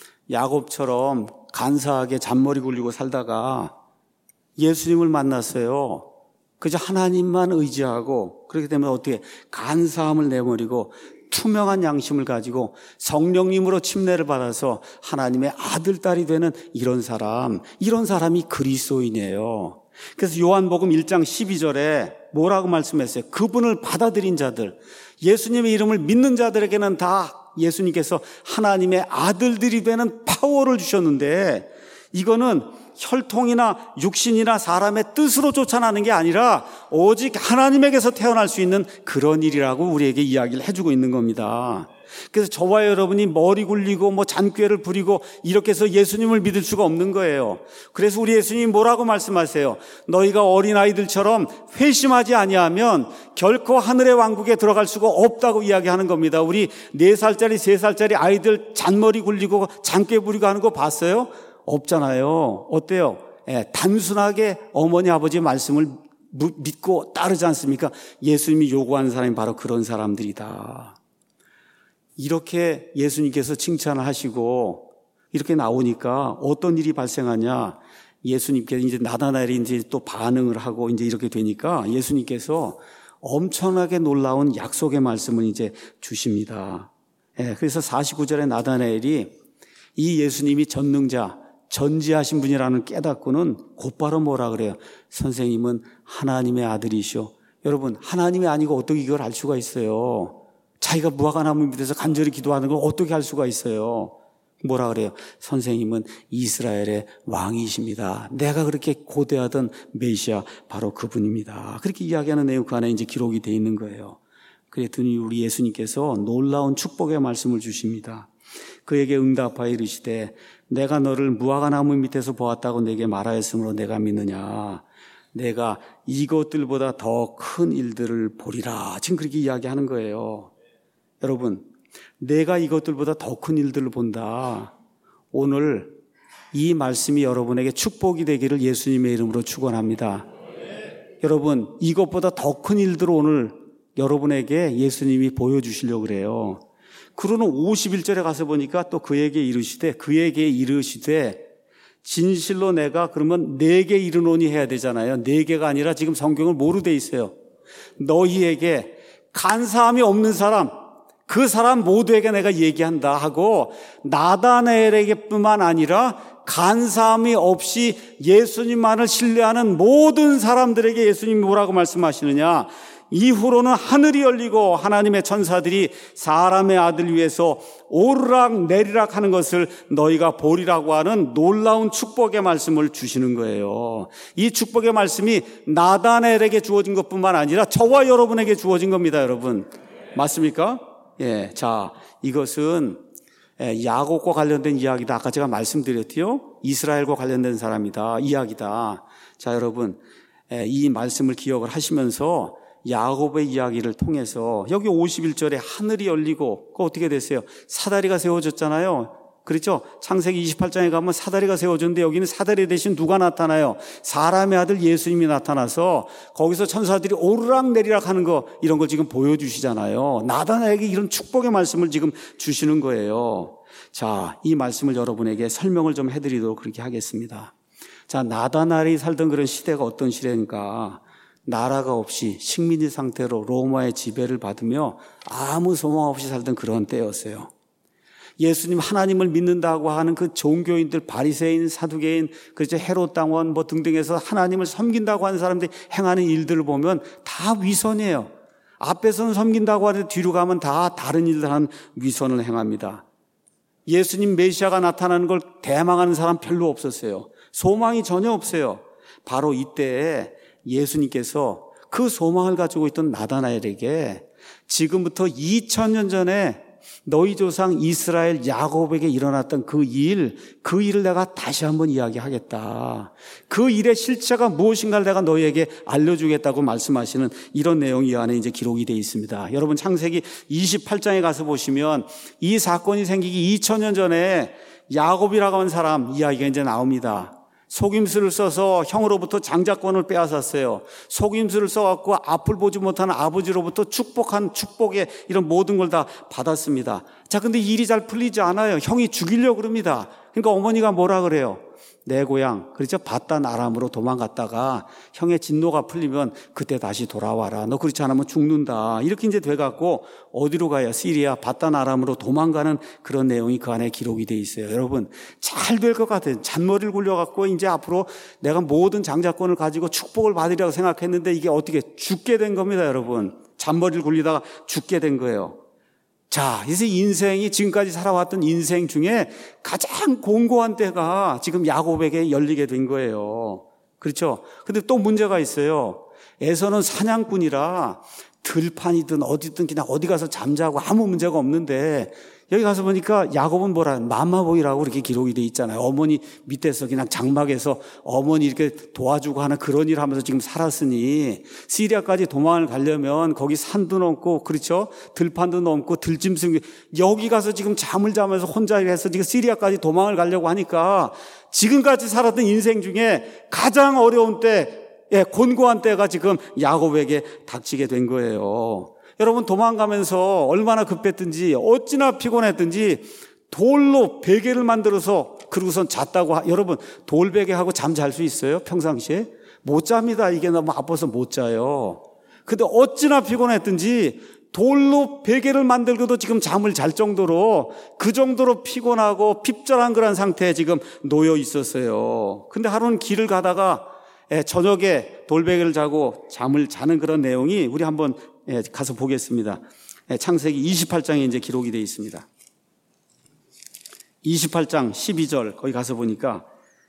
야곱처럼 간사하게 잔머리 굴리고 살다가 예수님을 만났어요. 그저 하나님만 의지하고 그렇게 되면 어떻게 간사함을 내버리고 투명한 양심을 가지고 성령님으로 침례를 받아서 하나님의 아들, 딸이 되는 이런 사람, 이런 사람이 그리스도인이에요. 그래서 요한복음 일 장 십이 절에 뭐라고 말씀했어요? 그분을 받아들인 자들, 예수님의 이름을 믿는 자들에게는 다 예수님께서 하나님의 아들들이 되는 파워를 주셨는데 이거는 혈통이나 육신이나 사람의 뜻으로 쫓아나는 게 아니라 오직 하나님에게서 태어날 수 있는 그런 일이라고 우리에게 이야기를 해주고 있는 겁니다. 그래서 저와 여러분이 머리 굴리고 뭐 잔꾀를 부리고 이렇게 해서 예수님을 믿을 수가 없는 거예요. 그래서 우리 예수님이 뭐라고 말씀하세요? 너희가 어린아이들처럼 회심하지 아니하면 결코 하늘의 왕국에 들어갈 수가 없다고 이야기하는 겁니다. 우리 네 살짜리 세 살짜리 아이들 잔머리 굴리고 잔꾀 부리고 하는 거 봤어요? 없잖아요. 어때요? 예, 단순하게 어머니 아버지 말씀을 믿고 따르지 않습니까? 예수님이 요구하는 사람이 바로 그런 사람들이다. 이렇게 예수님께서 칭찬을 하시고 이렇게 나오니까 어떤 일이 발생하냐? 예수님께서 이제 나다나엘이 이제 또 반응을 하고 이제 이렇게 되니까 예수님께서 엄청나게 놀라운 약속의 말씀을 이제 주십니다. 예, 그래서 사십구 절에 나다나엘이 이 예수님이 전능자, 전지하신 분이라는 깨닫고는 곧바로 뭐라 그래요? 선생님은 하나님의 아들이시오. 여러분, 하나님이 아니고 어떻게 이걸 알 수가 있어요? 자기가 무화과나무 밑에서 간절히 기도하는 걸 어떻게 할 수가 있어요? 뭐라 그래요? 선생님은 이스라엘의 왕이십니다. 내가 그렇게 고대하던 메시아 바로 그분입니다. 그렇게 이야기하는 내용 그 안에 이제 기록이 되어 있는 거예요. 그랬더니 우리 예수님께서 놀라운 축복의 말씀을 주십니다. 그에게 응답하여 이르시되 내가 너를 무화과나무 밑에서 보았다고 내게 말하였으므로 내가 믿느냐? 내가 이것들보다 더 큰 일들을 보리라. 지금 그렇게 이야기하는 거예요. 여러분, 내가 이것들보다 더 큰 일들을 본다. 오늘 이 말씀이 여러분에게 축복이 되기를 예수님의 이름으로 축원합니다. 네. 여러분, 이것보다 더 큰 일들을 오늘 여러분에게 예수님이 보여주시려고 그래요. 그러는 오십일 절에 가서 보니까 또 그에게 이르시되 그에게 이르시되 진실로 내가 그러면 내게 이르노니 해야 되잖아요. 네 개가 아니라 지금 성경을 뭐로 돼 있어요? 너희에게 간사함이 없는 사람, 그 사람 모두에게 내가 얘기한다 하고 나다나엘에게뿐만 아니라 간사함이 없이 예수님만을 신뢰하는 모든 사람들에게 예수님이 뭐라고 말씀하시느냐? 이후로는 하늘이 열리고 하나님의 천사들이 사람의 아들 위해서 오르락 내리락 하는 것을 너희가 보리라고 하는 놀라운 축복의 말씀을 주시는 거예요. 이 축복의 말씀이 나다나엘에게 주어진 것뿐만 아니라 저와 여러분에게 주어진 겁니다, 여러분. 맞습니까? 예, 자, 이것은 야곱과 관련된 이야기다. 아까 제가 말씀드렸지요. 이스라엘과 관련된 사람이다, 이야기다. 자, 여러분, 이 말씀을 기억을 하시면서 야곱의 이야기를 통해서 여기 오십일 절에 하늘이 열리고 그 어떻게 됐어요? 사다리가 세워졌잖아요. 그렇죠? 창세기 이십팔 장에 가면 사다리가 세워졌는데 여기는 사다리 대신 누가 나타나요? 사람의 아들 예수님이 나타나서 거기서 천사들이 오르락 내리락 하는 거 이런 걸 지금 보여주시잖아요. 나다나엘에게 이런 축복의 말씀을 지금 주시는 거예요. 자, 이 말씀을 여러분에게 설명을 좀 해드리도록 그렇게 하겠습니다. 자, 나다나엘이 살던 그런 시대가 어떤 시대인가? 나라가 없이 식민지 상태로 로마의 지배를 받으며 아무 소망 없이 살던 그런 때였어요. 예수님 하나님을 믿는다고 하는 그 종교인들, 바리새인, 사두개인, 그렇죠, 헤롯 당원 뭐 등등해서 하나님을 섬긴다고 하는 사람들이 행하는 일들을 보면 다 위선이에요. 앞에서는 섬긴다고 하는데 뒤로 가면 다 다른 일들 하는 위선을 행합니다. 예수님 메시아가 나타나는 걸 대망하는 사람 별로 없었어요. 소망이 전혀 없어요. 바로 이때에 예수님께서 그 소망을 가지고 있던 나다나엘에게 지금부터 이천 년 전에 너희 조상 이스라엘 야곱에게 일어났던 그 일, 그 일을 내가 다시 한번 이야기하겠다. 그 일의 실체가 무엇인가를 내가 너희에게 알려주겠다고 말씀하시는 이런 내용이 이 안에 이제 기록이 되어 있습니다. 여러분 창세기 이십팔 장에 가서 보시면 이 사건이 생기기 이천 년 전에 야곱이라고 하는 사람 이야기가 이제 나옵니다. 속임수를 써서 형으로부터 장자권을 빼앗았어요. 속임수를 써갖고 앞을 보지 못하는 아버지로부터 축복한 축복의 이런 모든 걸 다 받았습니다. 자, 근데 일이 잘 풀리지 않아요. 형이 죽이려고 그럽니다. 그러니까 어머니가 뭐라 그래요? 내 고향, 그렇죠? 바단 아람으로 도망갔다가 형의 진노가 풀리면 그때 다시 돌아와라. 너 그렇지 않으면 죽는다. 이렇게 이제 돼갖고 어디로 가요? 시리아 바단 아람으로 도망가는 그런 내용이 그 안에 기록이 돼 있어요. 여러분, 잘 될 것 같아요. 잔머리를 굴려갖고 이제 앞으로 내가 모든 장자권을 가지고 축복을 받으리라고 생각했는데 이게 어떻게 죽게 된 겁니다, 여러분. 잔머리를 굴리다가 죽게 된 거예요. 자, 그래서 인생이 지금까지 살아왔던 인생 중에 가장 공고한 때가 지금 야곱에게 열리게 된 거예요. 그렇죠? 근데 또 문제가 있어요. 에서는 사냥꾼이라 들판이든 어디든 그냥 어디 가서 잠자고 아무 문제가 없는데 여기 가서 보니까 야곱은 뭐라 맘마보이라고 이렇게 기록이 돼 있잖아요. 어머니 밑에서 그냥 장막에서 어머니 이렇게 도와주고 하는 그런 일을 하면서 지금 살았으니 시리아까지 도망을 가려면 거기 산도 넘고 그렇죠? 들판도 넘고 들짐승 여기 가서 지금 잠을 자면서 혼자 해서 지금 시리아까지 도망을 가려고 하니까 지금까지 살았던 인생 중에 가장 어려운 때, 예, 곤고한 때가 지금 야곱에게 닥치게 된 거예요. 여러분 도망가면서 얼마나 급했든지 어찌나 피곤했든지 돌로 베개를 만들어서 그러고선 잤다고. 하, 여러분 돌베개하고 잠 잘 수 있어요? 평상시에? 못 잡니다. 이게 너무 아파서 못 자요. 근데 어찌나 피곤했든지 돌로 베개를 만들고도 지금 잠을 잘 정도로 그 정도로 피곤하고 핍절한 그런 상태에 지금 놓여 있었어요. 근데 하루는 길을 가다가 저녁에 돌베개를 자고 잠을 자는 그런 내용이 우리 한번 가서 보겠습니다. 창세기 이십팔 장에 이제 기록이 되어 있습니다. 이십팔 장 십이 절 거기 가서 보니까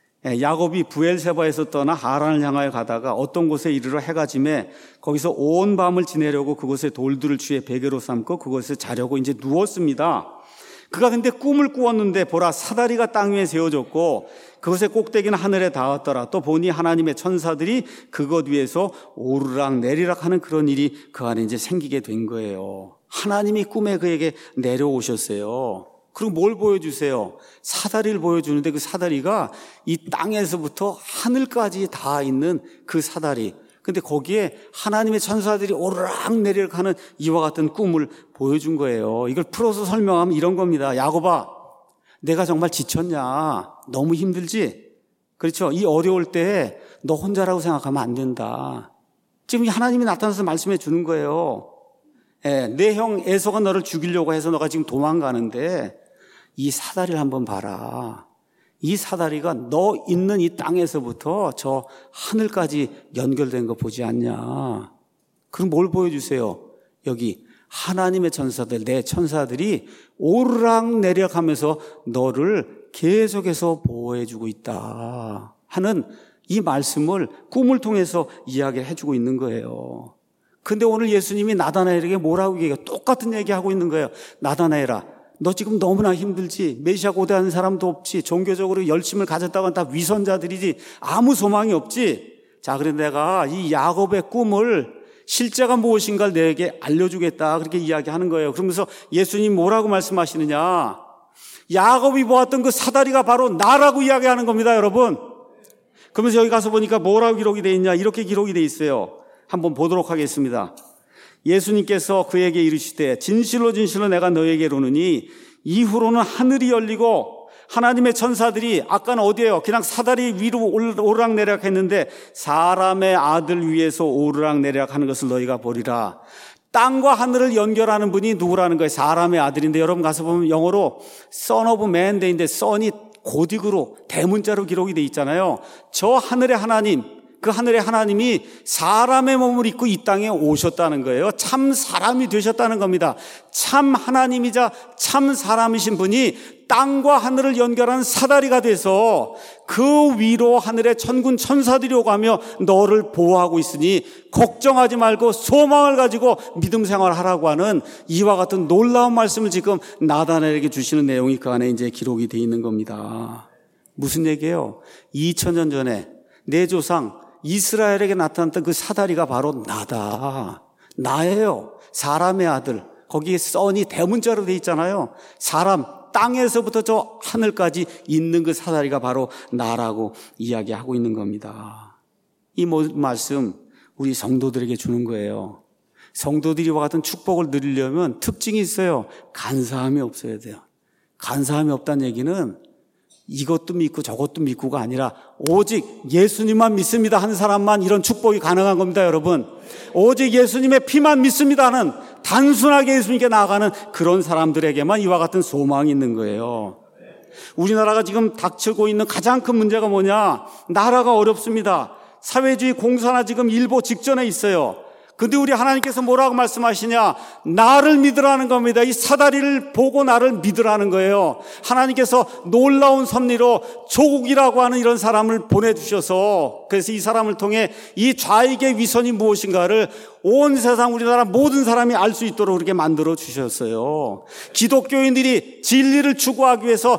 야곱이 부엘세바에서 떠나 하란을 향하여 가다가 어떤 곳에 이르러 해가 지매 거기서 온 밤을 지내려고 그곳에 돌들을 취해 베개로 삼고 그곳에 자려고 이제 누웠습니다. 그가 근데 꿈을 꾸었는데 보라 사다리가 땅 위에 세워졌고 그것의 꼭대기는 하늘에 닿았더라. 또 보니 하나님의 천사들이 그것 위에서 오르락 내리락 하는 그런 일이 그 안에 이제 생기게 된 거예요. 하나님이 꿈에 그에게 내려오셨어요. 그리고 뭘 보여주세요? 사다리를 보여주는데 그 사다리가 이 땅에서부터 하늘까지 닿아 있는 그 사다리. 근데 거기에 하나님의 천사들이 오르락 내리락 하는 이와 같은 꿈을 보여준 거예요. 이걸 풀어서 설명하면 이런 겁니다. 야곱아, 내가 정말 지쳤냐? 너무 힘들지? 그렇죠? 이 어려울 때 너 혼자라고 생각하면 안 된다. 지금 하나님이 나타나서 말씀해 주는 거예요. 예, 내 형 에서가 너를 죽이려고 해서 너가 지금 도망가는데 이 사다리를 한번 봐라. 이 사다리가 너 있는 이 땅에서부터 저 하늘까지 연결된 거 보지 않냐. 그럼 뭘 보여주세요? 여기 하나님의 천사들, 내 천사들이 오르락 내리락 하면서 너를 계속해서 보호해주고 있다 하는 이 말씀을 꿈을 통해서 이야기를 해주고 있는 거예요. 근데 오늘 예수님이 나다나엘에게 뭐라고 얘기해요? 똑같은 얘기하고 있는 거예요. 나다나엘아, 너 지금 너무나 힘들지? 메시아 고대하는 사람도 없지? 종교적으로 열심을 가졌다고는 다 위선자들이지? 아무 소망이 없지? 자, 그런데 내가 이 야곱의 꿈을 실제가 무엇인가를 내게 알려주겠다 그렇게 이야기하는 거예요. 그러면서 예수님 뭐라고 말씀하시느냐? 야곱이 보았던 그 사다리가 바로 나라고 이야기하는 겁니다, 여러분. 그러면서 여기 가서 보니까 뭐라고 기록이 되어 있냐? 이렇게 기록이 되어 있어요. 한번 보도록 하겠습니다. 예수님께서 그에게 이르시되 진실로 진실로 내가 너에게 이르노니 이후로는 하늘이 열리고 하나님의 천사들이 아까는 어디에요? 그냥 사다리 위로 오르락내리락 했는데 사람의 아들 위에서 오르락내리락 하는 것을 너희가 보리라. 땅과 하늘을 연결하는 분이 누구라는 거예요? 사람의 아들인데 여러분 가서 보면 영어로 Son of Man 되는데 Son이 고딕으로 대문자로 기록이 돼 있잖아요. 저 하늘의 하나님, 그 하늘의 하나님이 사람의 몸을 입고 이 땅에 오셨다는 거예요. 참 사람이 되셨다는 겁니다. 참 하나님이자 참 사람이신 분이 땅과 하늘을 연결하는 사다리가 돼서 그 위로 하늘의 천군 천사들이 오가며 너를 보호하고 있으니 걱정하지 말고 소망을 가지고 믿음 생활하라고 하는 이와 같은 놀라운 말씀을 지금 나다나엘에게 주시는 내용이 그 안에 이제 기록이 되어 있는 겁니다. 무슨 얘기예요? 이천 년 전에 내 조상 이스라엘에게 나타났던 그 사다리가 바로 나다. 나예요. 사람의 아들. 거기에 선이 대문자로 되어 있잖아요. 사람, 땅에서부터 저 하늘까지 있는 그 사다리가 바로 나라고 이야기하고 있는 겁니다. 이 모든 말씀 우리 성도들에게 주는 거예요. 성도들이 와 같은 축복을 누리려면 특징이 있어요. 간사함이 없어야 돼요. 간사함이 없다는 얘기는 이것도 믿고 저것도 믿고가 아니라 오직 예수님만 믿습니다 하는 사람만 이런 축복이 가능한 겁니다, 여러분. 오직 예수님의 피만 믿습니다 하는 단순하게 예수님께 나아가는 그런 사람들에게만 이와 같은 소망이 있는 거예요. 우리나라가 지금 닥치고 있는 가장 큰 문제가 뭐냐? 나라가 어렵습니다. 사회주의 공산화 지금 일보 직전에 있어요. 근데 우리 하나님께서 뭐라고 말씀하시냐? 나를 믿으라는 겁니다. 이 사다리를 보고 나를 믿으라는 거예요. 하나님께서 놀라운 섭리로 조국이라고 하는 이런 사람을 보내주셔서 그래서 이 사람을 통해 이 좌익의 위선이 무엇인가를 온 세상 우리나라 모든 사람이 알 수 있도록 그렇게 만들어 주셨어요. 기독교인들이 진리를 추구하기 위해서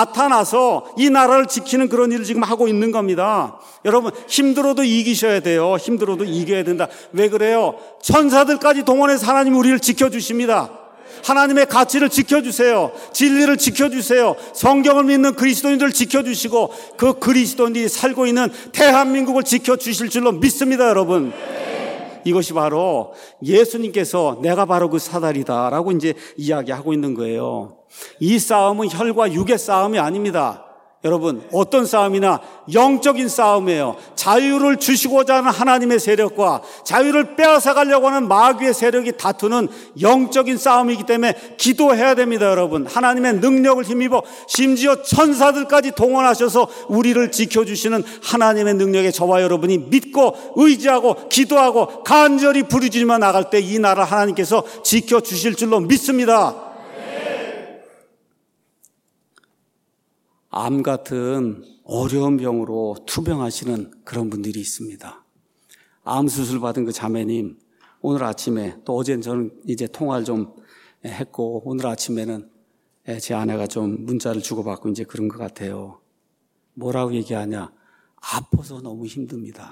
나타나서 이 나라를 지키는 그런 일을 지금 하고 있는 겁니다. 여러분 힘들어도 이기셔야 돼요. 힘들어도 이겨야 된다. 왜 그래요? 천사들까지 동원해서 하나님이 우리를 지켜주십니다. 하나님의 가치를 지켜주세요. 진리를 지켜주세요. 성경을 믿는 그리스도인들을 지켜주시고 그 그리스도인들이 살고 있는 대한민국을 지켜주실 줄로 믿습니다, 여러분. 이것이 바로 예수님께서 내가 바로 그 사다리다라고 이제 이야기하고 있는 거예요. 이 싸움은 혈과 육의 싸움이 아닙니다. 여러분 어떤 싸움이나 영적인 싸움이에요. 자유를 주시고자 하는 하나님의 세력과 자유를 빼앗아가려고 하는 마귀의 세력이 다투는 영적인 싸움이기 때문에 기도해야 됩니다. 여러분 하나님의 능력을 힘입어 심지어 천사들까지 동원하셔서 우리를 지켜주시는 하나님의 능력에 저와 여러분이 믿고 의지하고 기도하고 간절히 부르짖으며 나갈 때 이 나라 하나님께서 지켜주실 줄로 믿습니다. 암 같은 어려운 병으로 투병하시는 그런 분들이 있습니다. 암 수술 받은 그 자매님, 오늘 아침에 또 어제는 저는 이제 통화를 좀 했고 오늘 아침에는 제 아내가 좀 문자를 주고받고 이제 그런 것 같아요. 뭐라고 얘기하냐? 아파서 너무 힘듭니다.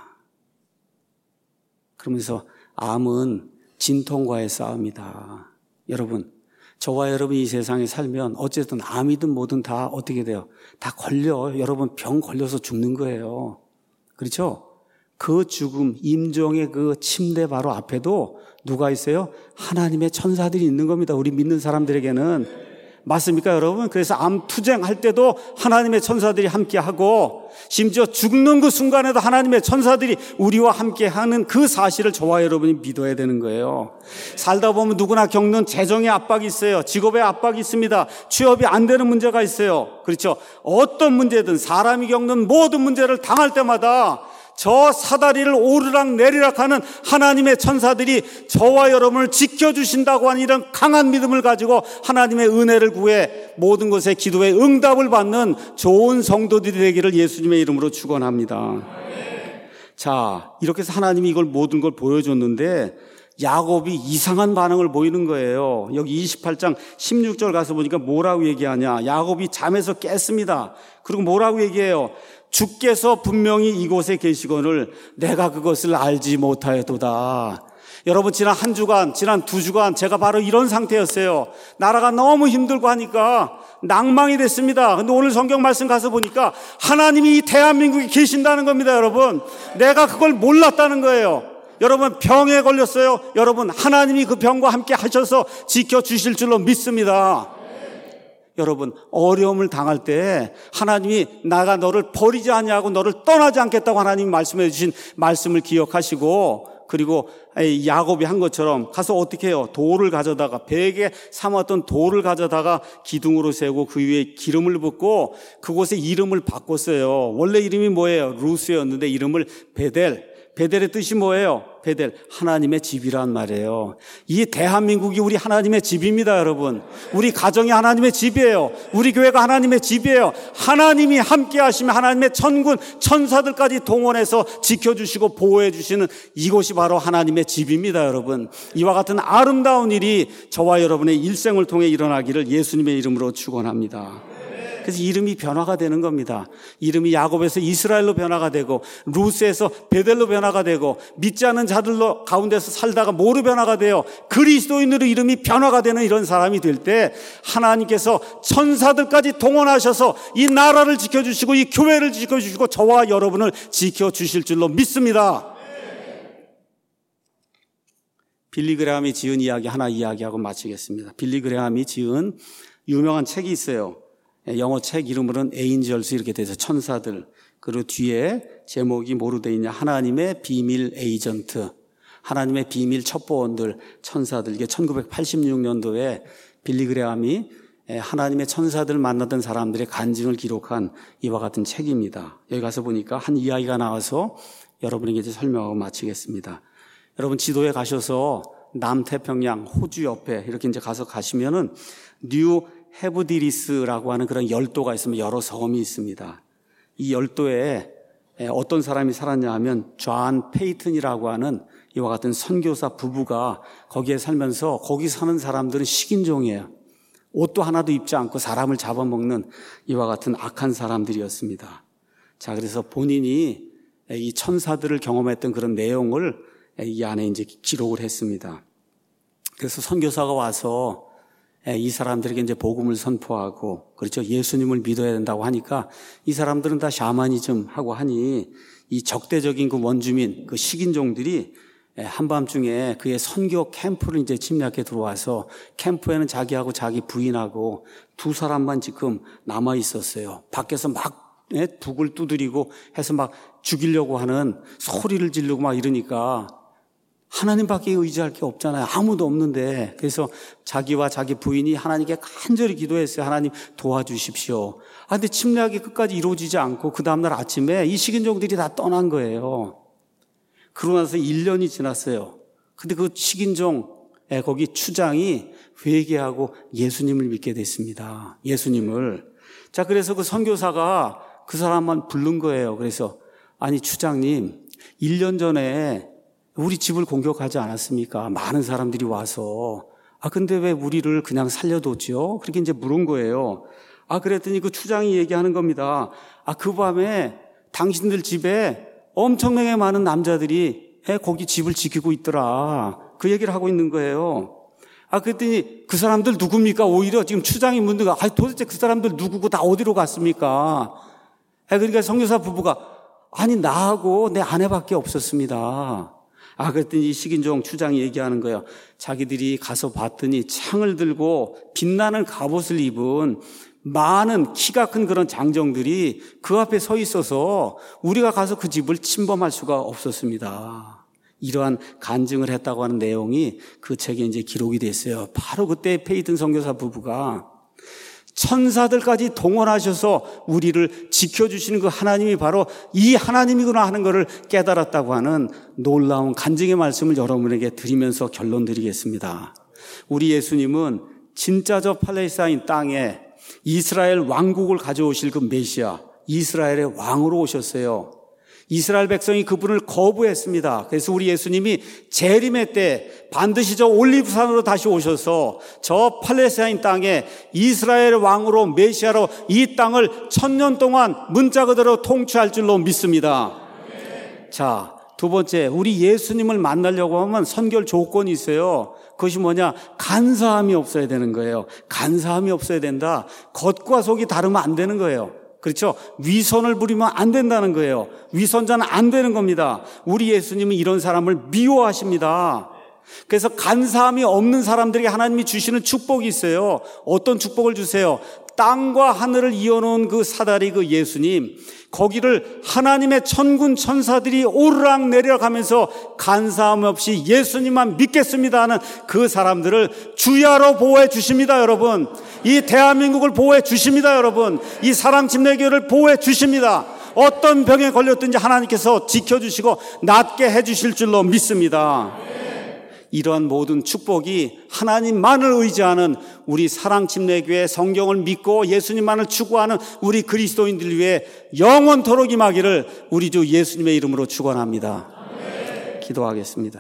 그러면서 암은 진통과의 싸움이다. 여러분, 저와 여러분이 이 세상에 살면 어쨌든 암이든 뭐든 다 어떻게 돼요? 다 걸려. 여러분 병 걸려서 죽는 거예요. 그렇죠? 그 죽음, 임종의 그 침대 바로 앞에도 누가 있어요? 하나님의 천사들이 있는 겁니다. 우리 믿는 사람들에게는. 맞습니까, 여러분? 그래서 암 투쟁할 때도 하나님의 천사들이 함께하고 심지어 죽는 그 순간에도 하나님의 천사들이 우리와 함께하는 그 사실을 저와 여러분이 믿어야 되는 거예요. 살다 보면 누구나 겪는 재정의 압박이 있어요. 직업의 압박이 있습니다. 취업이 안 되는 문제가 있어요. 그렇죠? 어떤 문제든 사람이 겪는 모든 문제를 당할 때마다 저 사다리를 오르락 내리락 하는 하나님의 천사들이 저와 여러분을 지켜주신다고 하는 이런 강한 믿음을 가지고 하나님의 은혜를 구해 모든 것에 기도에 응답을 받는 좋은 성도들이 되기를 예수님의 이름으로 축원합니다. 자, 이렇게 해서 하나님이 이걸 모든 걸 보여줬는데 야곱이 이상한 반응을 보이는 거예요. 여기 이십팔 장 십육 절 가서 보니까 뭐라고 얘기하냐? 야곱이 잠에서 깼습니다. 그리고 뭐라고 얘기해요? 주께서 분명히 이곳에 계시거늘 내가 그것을 알지 못하였도다. 여러분 지난 한 주간, 지난 두 주간 제가 바로 이런 상태였어요. 나라가 너무 힘들고 하니까 낭망이 됐습니다. 근데 오늘 성경 말씀 가서 보니까 하나님이 이 대한민국에 계신다는 겁니다, 여러분. 내가 그걸 몰랐다는 거예요. 여러분 병에 걸렸어요. 여러분 하나님이 그 병과 함께 하셔서 지켜주실 줄로 믿습니다. 여러분, 어려움을 당할 때 하나님이 나가 너를 버리지 않냐고 너를 떠나지 않겠다고 하나님이 말씀해 주신 말씀을 기억하시고, 그리고 야곱이 한 것처럼 가서 어떻게 해요? 돌을 가져다가, 베개 삼았던 돌을 가져다가 기둥으로 세우고 그 위에 기름을 붓고 그곳에 이름을 바꿨어요. 원래 이름이 뭐예요? 루스였는데 이름을 베델. 베델의 뜻이 뭐예요? 베델, 하나님의 집이란 말이에요. 이 대한민국이 우리 하나님의 집입니다, 여러분. 우리 가정이 하나님의 집이에요. 우리 교회가 하나님의 집이에요. 하나님이 함께 하시면 하나님의 천군, 천사들까지 동원해서 지켜주시고 보호해주시는 이곳이 바로 하나님의 집입니다, 여러분. 이와 같은 아름다운 일이 저와 여러분의 일생을 통해 일어나기를 예수님의 이름으로 축원합니다. 그래서 이름이 변화가 되는 겁니다. 이름이 야곱에서 이스라엘로 변화가 되고, 루스에서 베델로 변화가 되고, 믿지 않는 자들로 가운데서 살다가 모로 변화가 되어 그리스도인으로 이름이 변화가 되는 이런 사람이 될 때 하나님께서 천사들까지 동원하셔서 이 나라를 지켜주시고 이 교회를 지켜주시고 저와 여러분을 지켜주실 줄로 믿습니다. 빌리 그레함이 지은 이야기 하나 이야기하고 마치겠습니다. 빌리 그레함이 지은 유명한 책이 있어요. 영어 책 이름으로는 에인절스 이렇게 돼서 천사들. 그리고 뒤에 제목이 뭐로 되어 있냐? 하나님의 비밀 에이전트. 하나님의 비밀 첩보원들, 천사들. 이게 천구백팔십육 년도에 빌리 그레함이 하나님의 천사들 만나던 사람들의 간증을 기록한 이와 같은 책입니다. 여기 가서 보니까 한 이야기가 나와서 여러분에게 이제 설명하고 마치겠습니다. 여러분 지도에 가셔서 남태평양 호주 옆에 이렇게 이제 가서 가시면은 뉴 헤브디리스라고 하는 그런 열도가 있으면 여러 섬이 있습니다. 이 열도에 어떤 사람이 살았냐 하면 존 페이튼이라고 하는 이와 같은 선교사 부부가 거기에 살면서 거기 사는 사람들은 식인종이에요. 옷도 하나도 입지 않고 사람을 잡아먹는 이와 같은 악한 사람들이었습니다. 자, 그래서 본인이 이 천사들을 경험했던 그런 내용을 이 안에 이제 기록을 했습니다. 그래서 선교사가 와서 이 사람들에게 이제 복음을 선포하고, 그렇죠. 예수님을 믿어야 된다고 하니까 이 사람들은 다 샤머니즘 하고 하니 이 적대적인 그 원주민, 그 식인종들이 한밤중에 그의 선교 캠프를 이제 침략해 들어와서 캠프에는 자기하고 자기 부인하고 두 사람만 지금 남아 있었어요. 밖에서 막 북을 두드리고 해서 막 죽이려고 하는 소리를 지르고 막 이러니까 하나님밖에 의지할 게 없잖아요. 아무도 없는데. 그래서 자기와 자기 부인이 하나님께 간절히 기도했어요. 하나님 도와주십시오. 아, 근데 침략이 끝까지 이루어지지 않고 그 다음날 아침에 이 식인종들이 다 떠난 거예요. 그러고 나서 일 년이 지났어요. 근데 그 식인종 거기 추장이 회개하고 예수님을 믿게 됐습니다. 예수님을. 자, 그래서 그 선교사가 그 사람만 부른 거예요. 그래서 아니 추장님, 일 년 전에 우리 집을 공격하지 않았습니까? 많은 사람들이 와서. 아, 근데 왜 우리를 그냥 살려뒀죠? 그렇게 이제 물은 거예요. 아, 그랬더니 그 추장이 얘기하는 겁니다. 아, 그 밤에 당신들 집에 엄청나게 많은 남자들이 거기 집을 지키고 있더라. 그 얘기를 하고 있는 거예요. 아, 그랬더니 그 사람들 누굽니까? 오히려 지금 추장이 묻는 거야. 아, 도대체 그 사람들 누구고 다 어디로 갔습니까? 아, 그러니까 선교사 부부가 아니, 나하고 내 아내밖에 없었습니다. 아, 그랬더니 이 식인종 추장이 얘기하는 거예요. 자기들이 가서 봤더니 창을 들고 빛나는 갑옷을 입은 많은 키가 큰 그런 장정들이 그 앞에 서 있어서 우리가 가서 그 집을 침범할 수가 없었습니다. 이러한 간증을 했다고 하는 내용이 그 책에 이제 기록이 됐어요. 바로 그때 페이튼 선교사 부부가 천사들까지 동원하셔서 우리를 지켜주시는 그 하나님이 바로 이 하나님이구나 하는 것을 깨달았다고 하는 놀라운 간증의 말씀을 여러분에게 드리면서 결론 드리겠습니다. 우리 예수님은 진짜 저 팔레스타인 땅에 이스라엘 왕국을 가져오실 그 메시아, 이스라엘의 왕으로 오셨어요. 이스라엘 백성이 그분을 거부했습니다. 그래서 우리 예수님이 재림의 때 반드시 저 올리브산으로 다시 오셔서 저 팔레스타인 땅에 이스라엘 왕으로 메시아로 이 땅을 천년 동안 문자 그대로 통치할 줄로 믿습니다. 네. 자, 두 번째, 우리 예수님을 만나려고 하면 선결 조건이 있어요. 그것이 뭐냐? 간사함이 없어야 되는 거예요. 간사함이 없어야 된다. 겉과 속이 다르면 안 되는 거예요. 그렇죠? 위선을 부리면 안 된다는 거예요. 위선자는 안 되는 겁니다. 우리 예수님은 이런 사람을 미워하십니다. 그래서 간사함이 없는 사람들에게 하나님이 주시는 축복이 있어요. 어떤 축복을 주세요? 땅과 하늘을 이어놓은 그 사다리, 그 예수님, 거기를 하나님의 천군 천사들이 오르락 내리락 하면서 간사함 없이 예수님만 믿겠습니다 하는 그 사람들을 주야로 보호해 주십니다. 여러분, 이 대한민국을 보호해 주십니다. 여러분, 이 사랑침례교회를 보호해 주십니다. 어떤 병에 걸렸든지 하나님께서 지켜주시고 낫게 해주실 줄로 믿습니다. 이러한 모든 축복이 하나님만을 의지하는 우리 사랑침례교회, 성경을 믿고 예수님만을 추구하는 우리 그리스도인들 위해 영원토록 임하기를 우리 주 예수님의 이름으로 축원합니다. 기도하겠습니다.